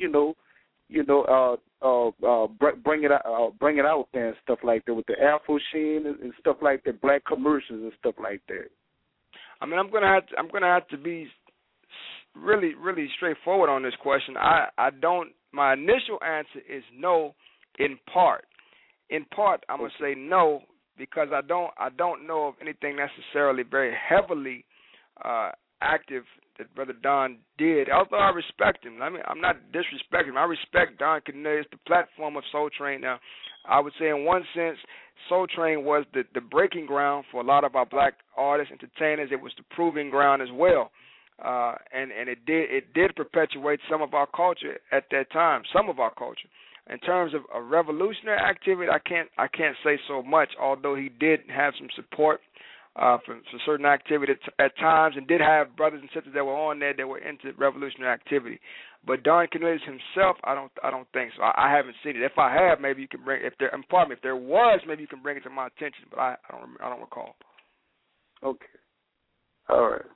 S9: bring it out there and stuff like that with the Afro Sheen and stuff like that, black commercials and stuff like that.
S6: I'm gonna have to be really, really straightforward on this question. I don't. My initial answer is no. In part, I'm gonna say no because I don't know of anything necessarily very heavily active that Brother Don did. Although I respect him, I'm not disrespecting him. I respect Don Cornelius, the platform of Soul Train. Now, I would say in one sense, Soul Train was the breaking ground for a lot of our black artists, entertainers. It was the proving ground as well, and it did perpetuate some of our culture at that time. Some of our culture. In terms of a revolutionary activity, I can't say so much. Although he did have some support for certain activity at times, and did have brothers and sisters that were on there that were into revolutionary activity. But Don Cornelius himself, I don't think so. I haven't seen it. If I have, maybe you can bring. If there was, maybe you can bring it to my attention. But I don't recall.
S9: Okay. All right.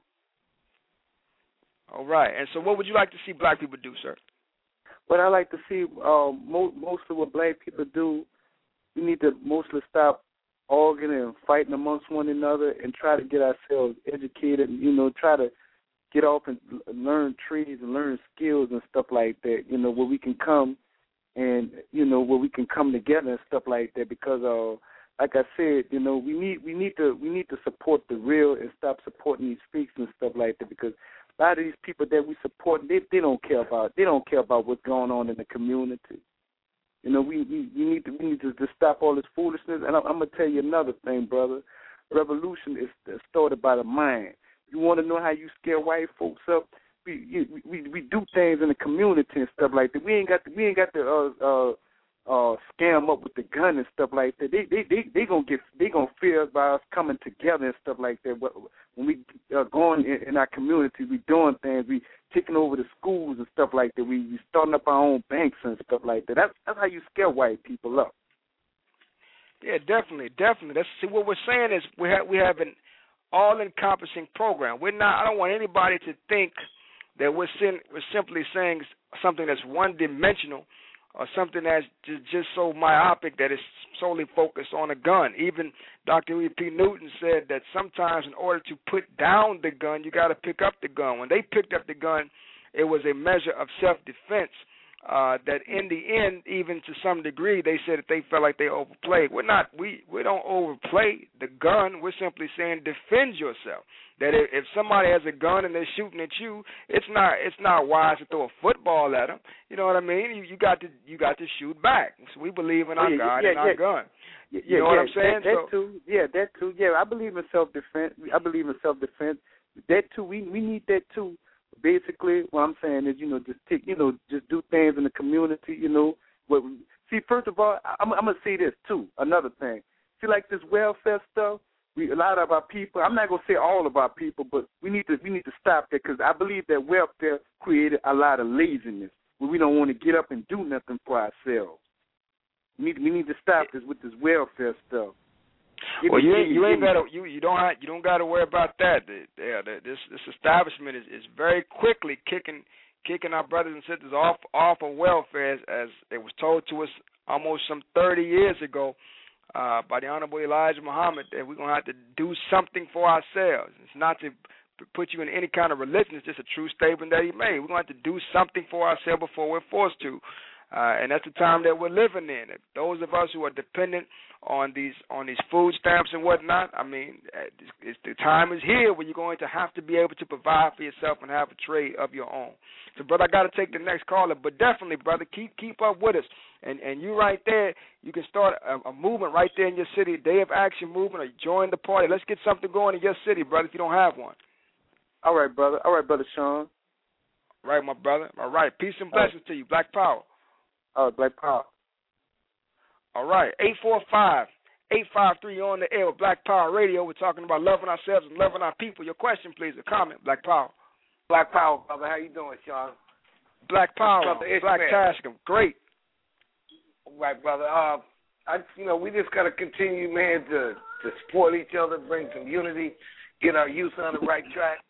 S6: All right. And so, what would you like to see black people do, sir?
S9: What I like to see, mostly what black people do, we need to mostly stop arguing and fighting amongst one another and try to get ourselves educated. Try to get off and learn trades and learn skills and stuff like that. Where we can come and where we can come together and stuff like that. Because, like I said, we need to support the real and stop supporting these freaks and stuff like that. Because a lot of these people that we support, they don't care about what's going on in the community. We need to just stop all this foolishness. And I'm gonna tell you another thing, brother. Revolution is started by the mind. You want to know how you scare white folks up? We do things in the community and stuff like that. We ain't got to scare them up with the gun and stuff like that. They gonna fear by us coming together and stuff like that. When we going in our community, we doing things. We taking over the schools and stuff like that. We starting up our own banks and stuff like that. That's how you scare white people up.
S6: Yeah, definitely. See, what we're saying is we have an all-encompassing program. I don't want anybody to think that we're simply saying something that's one-dimensional or something that's just so myopic that it's solely focused on a gun. Even Dr. E.P. Newton said that sometimes in order to put down the gun, you got to pick up the gun. When they picked up the gun, it was a measure of self-defense that in the end, even to some degree, they said that they felt like they overplayed. We don't overplay the gun. We're simply saying defend yourself. That if somebody has a gun and they're shooting at you, it's not wise to throw a football at them. You know what I mean? You got to shoot back. So we believe in our God and our gun. You know what I'm saying?
S9: That too. Yeah, I believe in self-defense. That too. We need that too. Basically, what I'm saying is, just do things in the community. See, first of all, I'm gonna say this too. Another thing. See, like this welfare stuff. A lot of our people. I'm not gonna say all of our people, but we need to stop that because I believe that welfare created a lot of laziness where we don't want to get up and do nothing for ourselves. We need to stop this with this welfare stuff.
S6: Well, you don't got to worry about that. This establishment is very quickly kicking our brothers and sisters off of welfare, as it was told to us almost some 30 years ago by the Honorable Elijah Muhammad, that we're gonna have to do something for ourselves. It's not to put you in any kind of religion. It's just a true statement that he made. We're going to have to do something for ourselves before we're forced to. And that's the time that we're living in. Those of us who are dependent on these food stamps and whatnot, I mean, the time is here where you're going to have to be able to provide for yourself and have a trade of your own. So, brother, I got to take the next caller, but definitely, brother, keep up with us. And you right there, you can start a movement right there in your city, a Day of Action movement, or join the party. Let's get something going in your city, brother, if you don't have one.
S9: All right, brother. All right, Brother Sean.
S6: All right, my brother. All right. Peace and blessings to you. Black Power.
S9: Black Power.
S6: All right. 845-853 on the air with Black Power Radio. We're talking about loving ourselves and loving our people. Your question, please, a comment, Black Power.
S10: Black Power, brother. How you doing, Sean?
S6: Black Power. Black Tascam. Great.
S10: All right, brother. We just got to continue, man, to support each other, bring some unity, get our youth on the right track.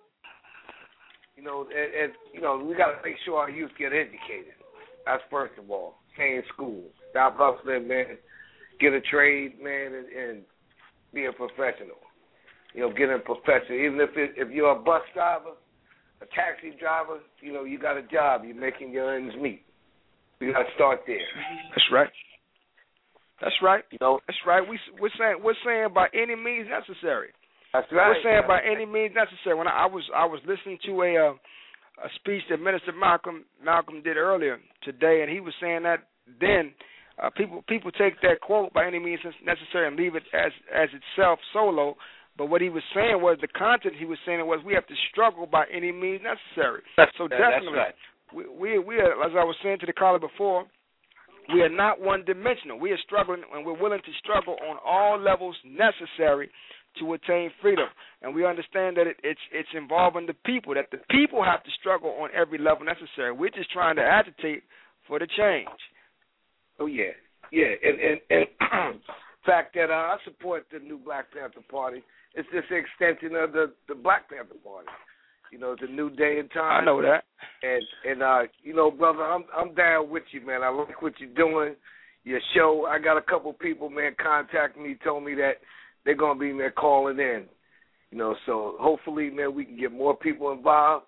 S10: We got to make sure our youth get educated. That's first of all. Stay in school. Stop hustling, man. Get a trade, man, and be a professional. Get a professional. Even if you're a bus driver, a taxi driver, you got a job. You're making your ends meet. You got to start there.
S6: That's right. That's right. That's right. We're saying by any means necessary.
S10: That's right.
S6: We're saying by any means necessary. When I was listening to a speech that Minister Malcolm did earlier today, and he was saying that then people take that quote by any means necessary and leave it as itself solo. But what he was saying was the content he was saying was we have to struggle by any means necessary. Definitely,
S10: that's right.
S6: We are, as I was saying to the caller before, we are not one-dimensional. We are struggling, and we're willing to struggle on all levels necessary to attain freedom. And we understand that it's involving the people, that the people have to struggle on every level necessary. We're just trying to agitate for the change.
S10: Oh, yeah. Yeah, and fact that I support the new Black Panther Party. It's just an extension of the Black Panther Party. It's a new day and time.
S6: I know that.
S10: And brother, I'm down with you, man. I like what you're doing, your show. I got a couple people, man, contacting me, told me that they're going to be, man, calling in. So hopefully, man, we can get more people involved.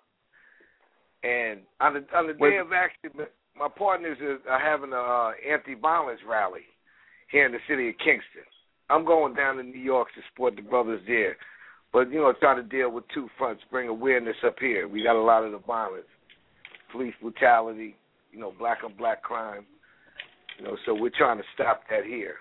S10: And on the Day of Action, my partners are having an anti-violence rally here in the city of Kingston. I'm going down to New York to support the brothers there. But, try to deal with two fronts, bring awareness up here. We got a lot of the violence, police brutality, black on black crime. So we're trying to stop that here.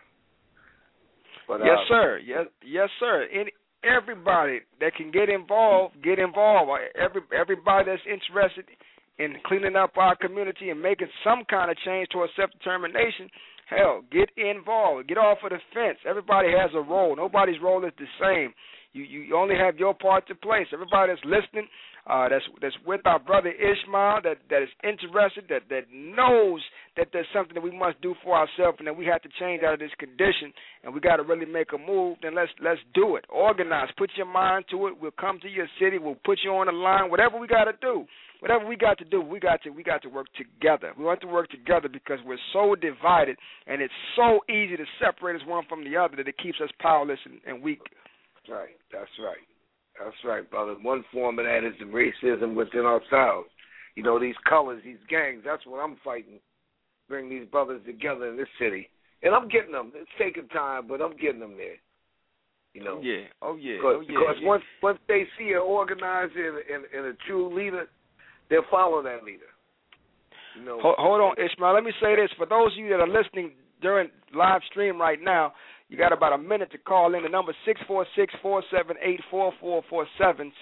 S10: But,
S6: yes, sir. Yes, sir. Everybody that can get involved. Everybody that's interested in cleaning up our community and making some kind of change towards self-determination, hell, get involved. Get off of the fence. Everybody has a role. Nobody's role is the same. You only have your part to play. So everybody that's listening, that's with our brother Ishmael, that is interested, that knows that there's something that we must do for ourselves and that we have to change out of this condition and we got to really make a move, then let's do it. Organize. Put your mind to it. We'll come to your city. We'll put you on the line. Whatever we got to do. Whatever we got to do, we got to work together. We want to work together because we're so divided and it's so easy to separate us one from the other that it keeps us powerless and weak.
S10: That's right, brother. One form of that is the racism within ourselves. These colors, these gangs, that's what I'm fighting. Bring these brothers together in this city. And I'm getting them. It's taking time, but I'm getting them there.
S6: Yeah. Oh, yeah.
S10: Because once they see an organizer and a true leader, they'll follow that leader.
S6: Hold on, Ishmael. Let me say this. For those of you that are listening during live stream right now, you got about a minute to call in. The number 646-478-4447,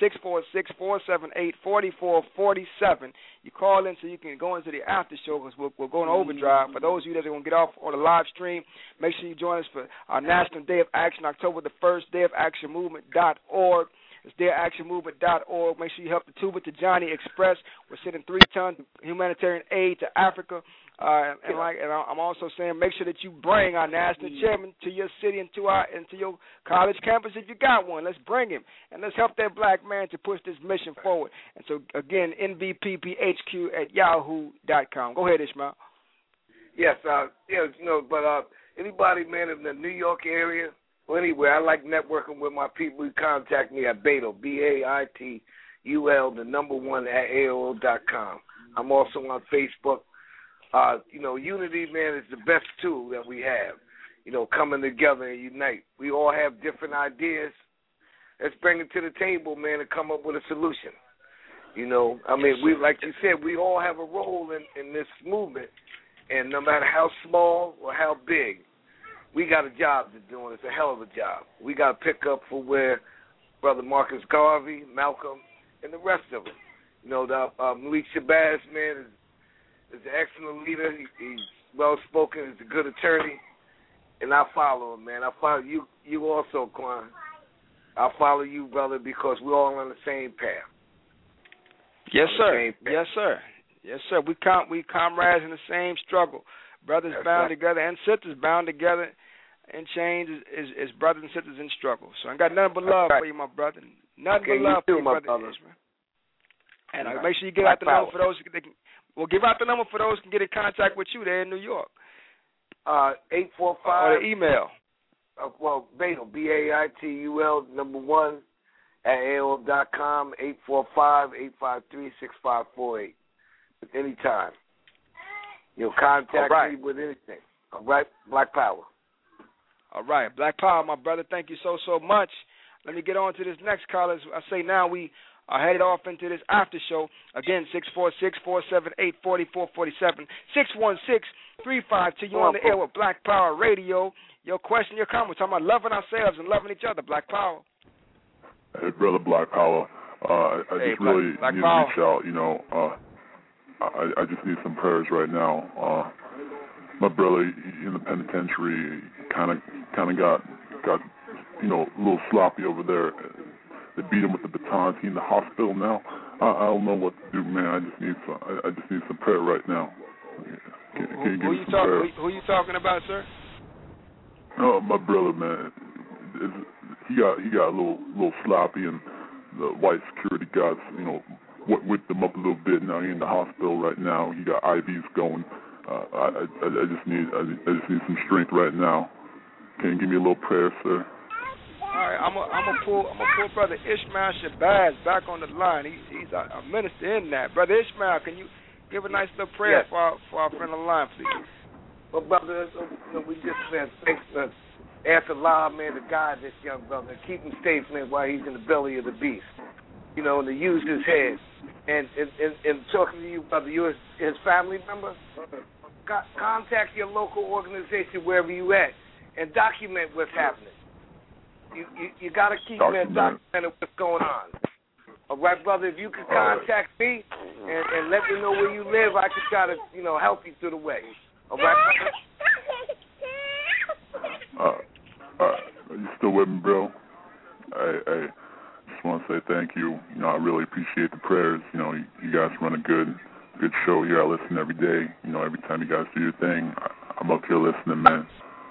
S6: 646-478-4447. You call in so you can go into the after show because we're going to overdrive. For those of you that are going to get off on the live stream, make sure you join us for our National Day of Action, October the 1st, dayofactionmovement.org. It's thereactionmovement.org. Make sure you help the Tuba to Johnny Express. We're sending 3 tons of humanitarian aid to Africa. And I'm also saying make sure that you bring our national chairman to your city and to your college campus if you got one. Let's bring him. And let's help that black man to push this mission forward. And so, again, nvpphq@yahoo.com. Go ahead, Ishmael.
S10: Yes, but anybody, man, in the New York area or anywhere, I like networking with my people. You contact me at Beito, BAIT, UL1@AOL.com. I'm also on Facebook. Unity, man, is the best tool that we have. Coming together and unite. We all have different ideas. Let's bring it to the table, man, and come up with a solution. We, like you said, we all have a role in this movement, and no matter how small or how big, we got a job to do, and it's a hell of a job. We got to pick up for where Brother Marcus Garvey, Malcolm, and the rest of them. Malik Shabazz, man, is an excellent leader. He's well-spoken. He's a good attorney, and I follow him, man. I follow you also, Quan. I follow you, brother, because we're all on the same path.
S6: Yes, sir. Yes, sir. Yes, sir. We comrades in the same struggle. Brothers bound together and sisters bound together in chains is brothers and sisters in struggle. So I got nothing but love for you, my brother. Nothing but love for you, brother Ishmael. And make sure you give out the number for those who can. We'll give out the number for those who can get in contact with you there in New York.
S10: 845.
S6: Or the email.
S10: Baitul, BAITUL 1@AOL.com, 845-853-6548. At any time. Contact me with anything. All right, Black Power.
S6: All right, Black Power, my brother. Thank you so much. Let me get on to this next caller. As I say now, we are headed off into this after show. Again, 646-478-4447. 616-352. You on the air with Black Power Radio. Your question, your comment. Talking about loving ourselves and loving each other. Black Power.
S11: Hey, brother Black Power. I just really need to reach out. I just need some prayers right now. My brother in the penitentiary kind of got a little sloppy over there. They beat him with the batons. He's in the hospital now. I don't know what to do, man. I just need some prayer right now. Can you give me some prayer?
S6: Who are you talking about, sir?
S11: Oh, my brother, man. He got a little sloppy, and the white security guards, whipped him up a little bit. Now he's in the hospital right now. He got IVs going. I just need some strength right now. Can you give me a little prayer, sir?
S6: All right, I'm gonna pull Brother Ishmael Shabazz back on the line. He's a minister in that. Brother Ishmael, can you give a nice little prayer for our friend on the line, please?
S10: Well, brother, we just thanks to ask Allah, man, to guide this young brother, keep him safe, man, while he's in the belly of the beast. And to use his head. And talking to you, brother, you're his family member. Contact your local organization wherever you at and document what's happening. You got to keep documenting what's going on. All right, brother, if you can contact me and let me know where you live, I can try to, help you through the way. All right,
S11: brother? Are you still with me, bro? I just want to say thank you. I really appreciate the prayers. You guys run a good show here. I listen every day. Every time you guys do your thing, I'm up here listening, man.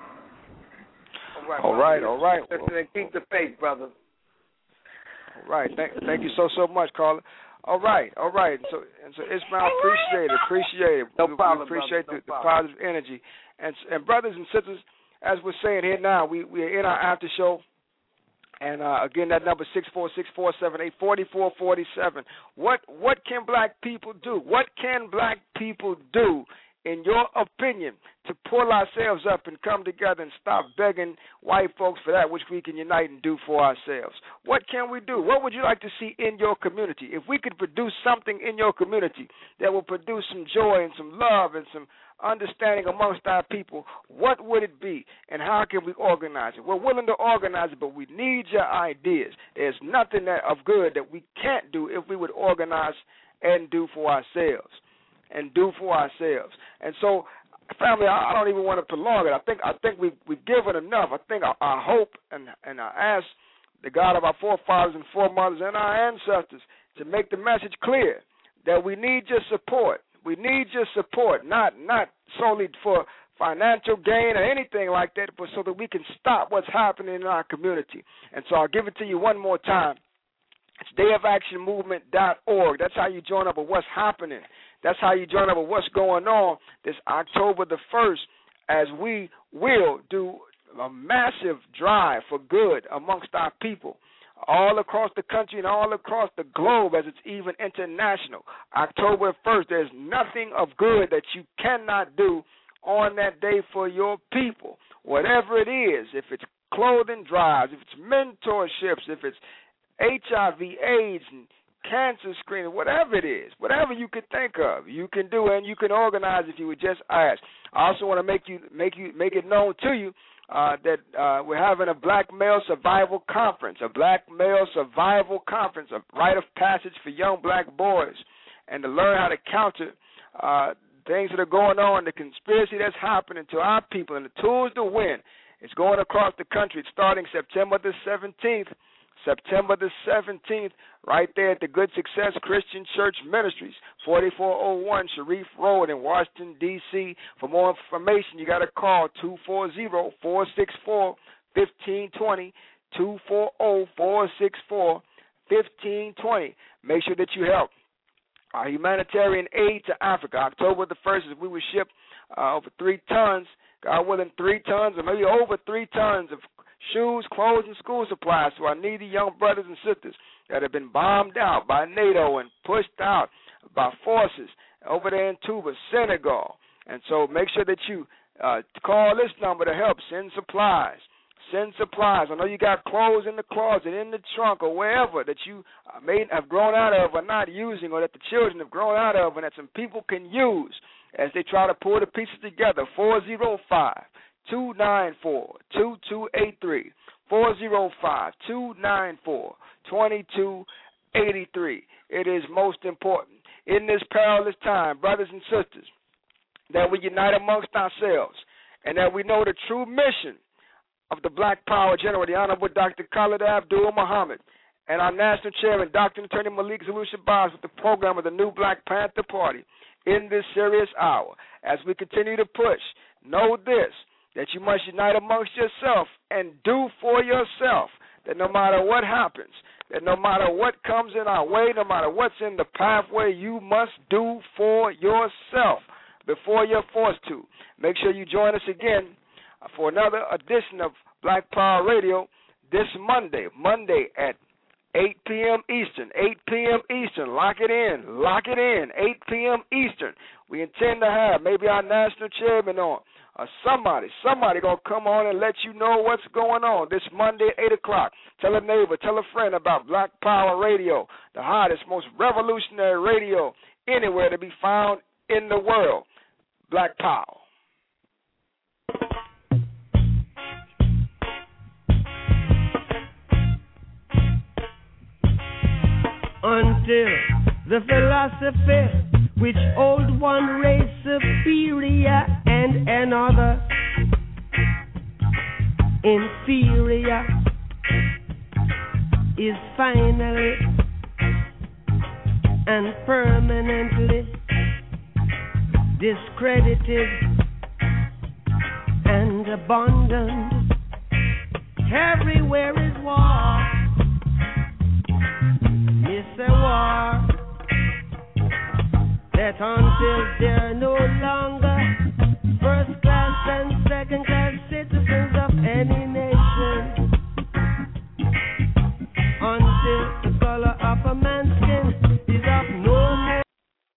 S6: All right.
S10: Listen and keep the faith, brother.
S6: All right. Thank you so much, caller. All right. So Ishmael, appreciate it.
S10: No problem,
S6: we appreciate
S10: brother.
S6: the positive energy. And brothers and sisters, as we're saying here now, we are in our after show. And again, that number 646-478-4447. What can black people do? What can black people do, in your opinion, to pull ourselves up and come together and stop begging white folks for that which we can unite and do for ourselves? What can we do? What would you like to see in your community? If we could produce something in your community that will produce some joy and some love and some understanding amongst our people, what would it be, and how can we organize it? We're willing to organize it, but we need your ideas. There's nothing of good that we can't do if we would organize and do for ourselves. And so, family, I don't even want to prolong it. I think we've given enough. I think I hope and I ask the God of our forefathers and foremothers and our ancestors to make the message clear that we need your support. We need your support, not solely for financial gain or anything like that, but so that we can stop what's happening in our community. And so I'll give it to you one more time. It's dayofactionmovement.org. That's how you join up with what's happening. That's how you join up with what's going on this October the 1st, as we will do a massive drive for good amongst our people. all across the country and all across the globe, as it's even international. October 1st, there's nothing of good that you cannot do on that day for your people. Whatever it is, if it's clothing drives, if it's mentorships, if it's HIV, AIDS, and cancer screening, whatever it is, whatever you can think of, you can do, and you can organize if you would just ask. I also want to make it known to you that we're having a Black Male Survival Conference, a rite of passage for young black boys, and to learn how to counter things that are going on, the conspiracy that's happening to our people, and the tools to win. It's going across the country. It's starting September the 17th. Right there at the Good Success Christian Church Ministries, 4401 Sharif Road in Washington, D.C. For more information, you got to call 240-464-1520, 240-464-1520. Make sure that you help our humanitarian aid to Africa. October the 1st, we will ship over 3 tons, God willing, 3 tons or maybe over 3 tons of shoes, clothes, and school supplies to our needy young brothers and sisters that have been bombed out by NATO and pushed out by forces over there in Tuba, Senegal. And so make sure that you call this number to help. Send supplies. I know you got clothes in the closet, in the trunk, or wherever that you may have grown out of or not using, or that the children have grown out of and that some people can use as they try to pull the pieces together. 405-294-2283, 405-294-2283. It is most important in this perilous time, brothers and sisters, that we unite amongst ourselves and that we know the true mission of the Black Power General, the Honorable Dr. Khalid Abdul Muhammad, and our National Chairman, Dr. Attorney Malik Zulu Shabazz, with the program of the new Black Panther Party in this serious hour. As we continue to push, know this, that you must unite amongst yourself and do for yourself, that no matter what happens, that no matter what comes in our way, no matter what's in the pathway, you must do for yourself before you're forced to. Make sure you join us again for another edition of Black Power Radio this Monday at 8 p.m. Eastern, 8 p.m. Eastern. Lock it in, 8 p.m. Eastern. We intend to have maybe our national chairman on, or somebody going to come on and let you know what's going on this Monday at 8 o'clock. Tell a neighbor, tell a friend about Black Power Radio, the hottest, most revolutionary radio anywhere to be found in the world. Black Power.
S12: Until the philosophy which old one race superior and another inferior is finally and permanently discredited and abandoned. Everywhere is war. It's a war that until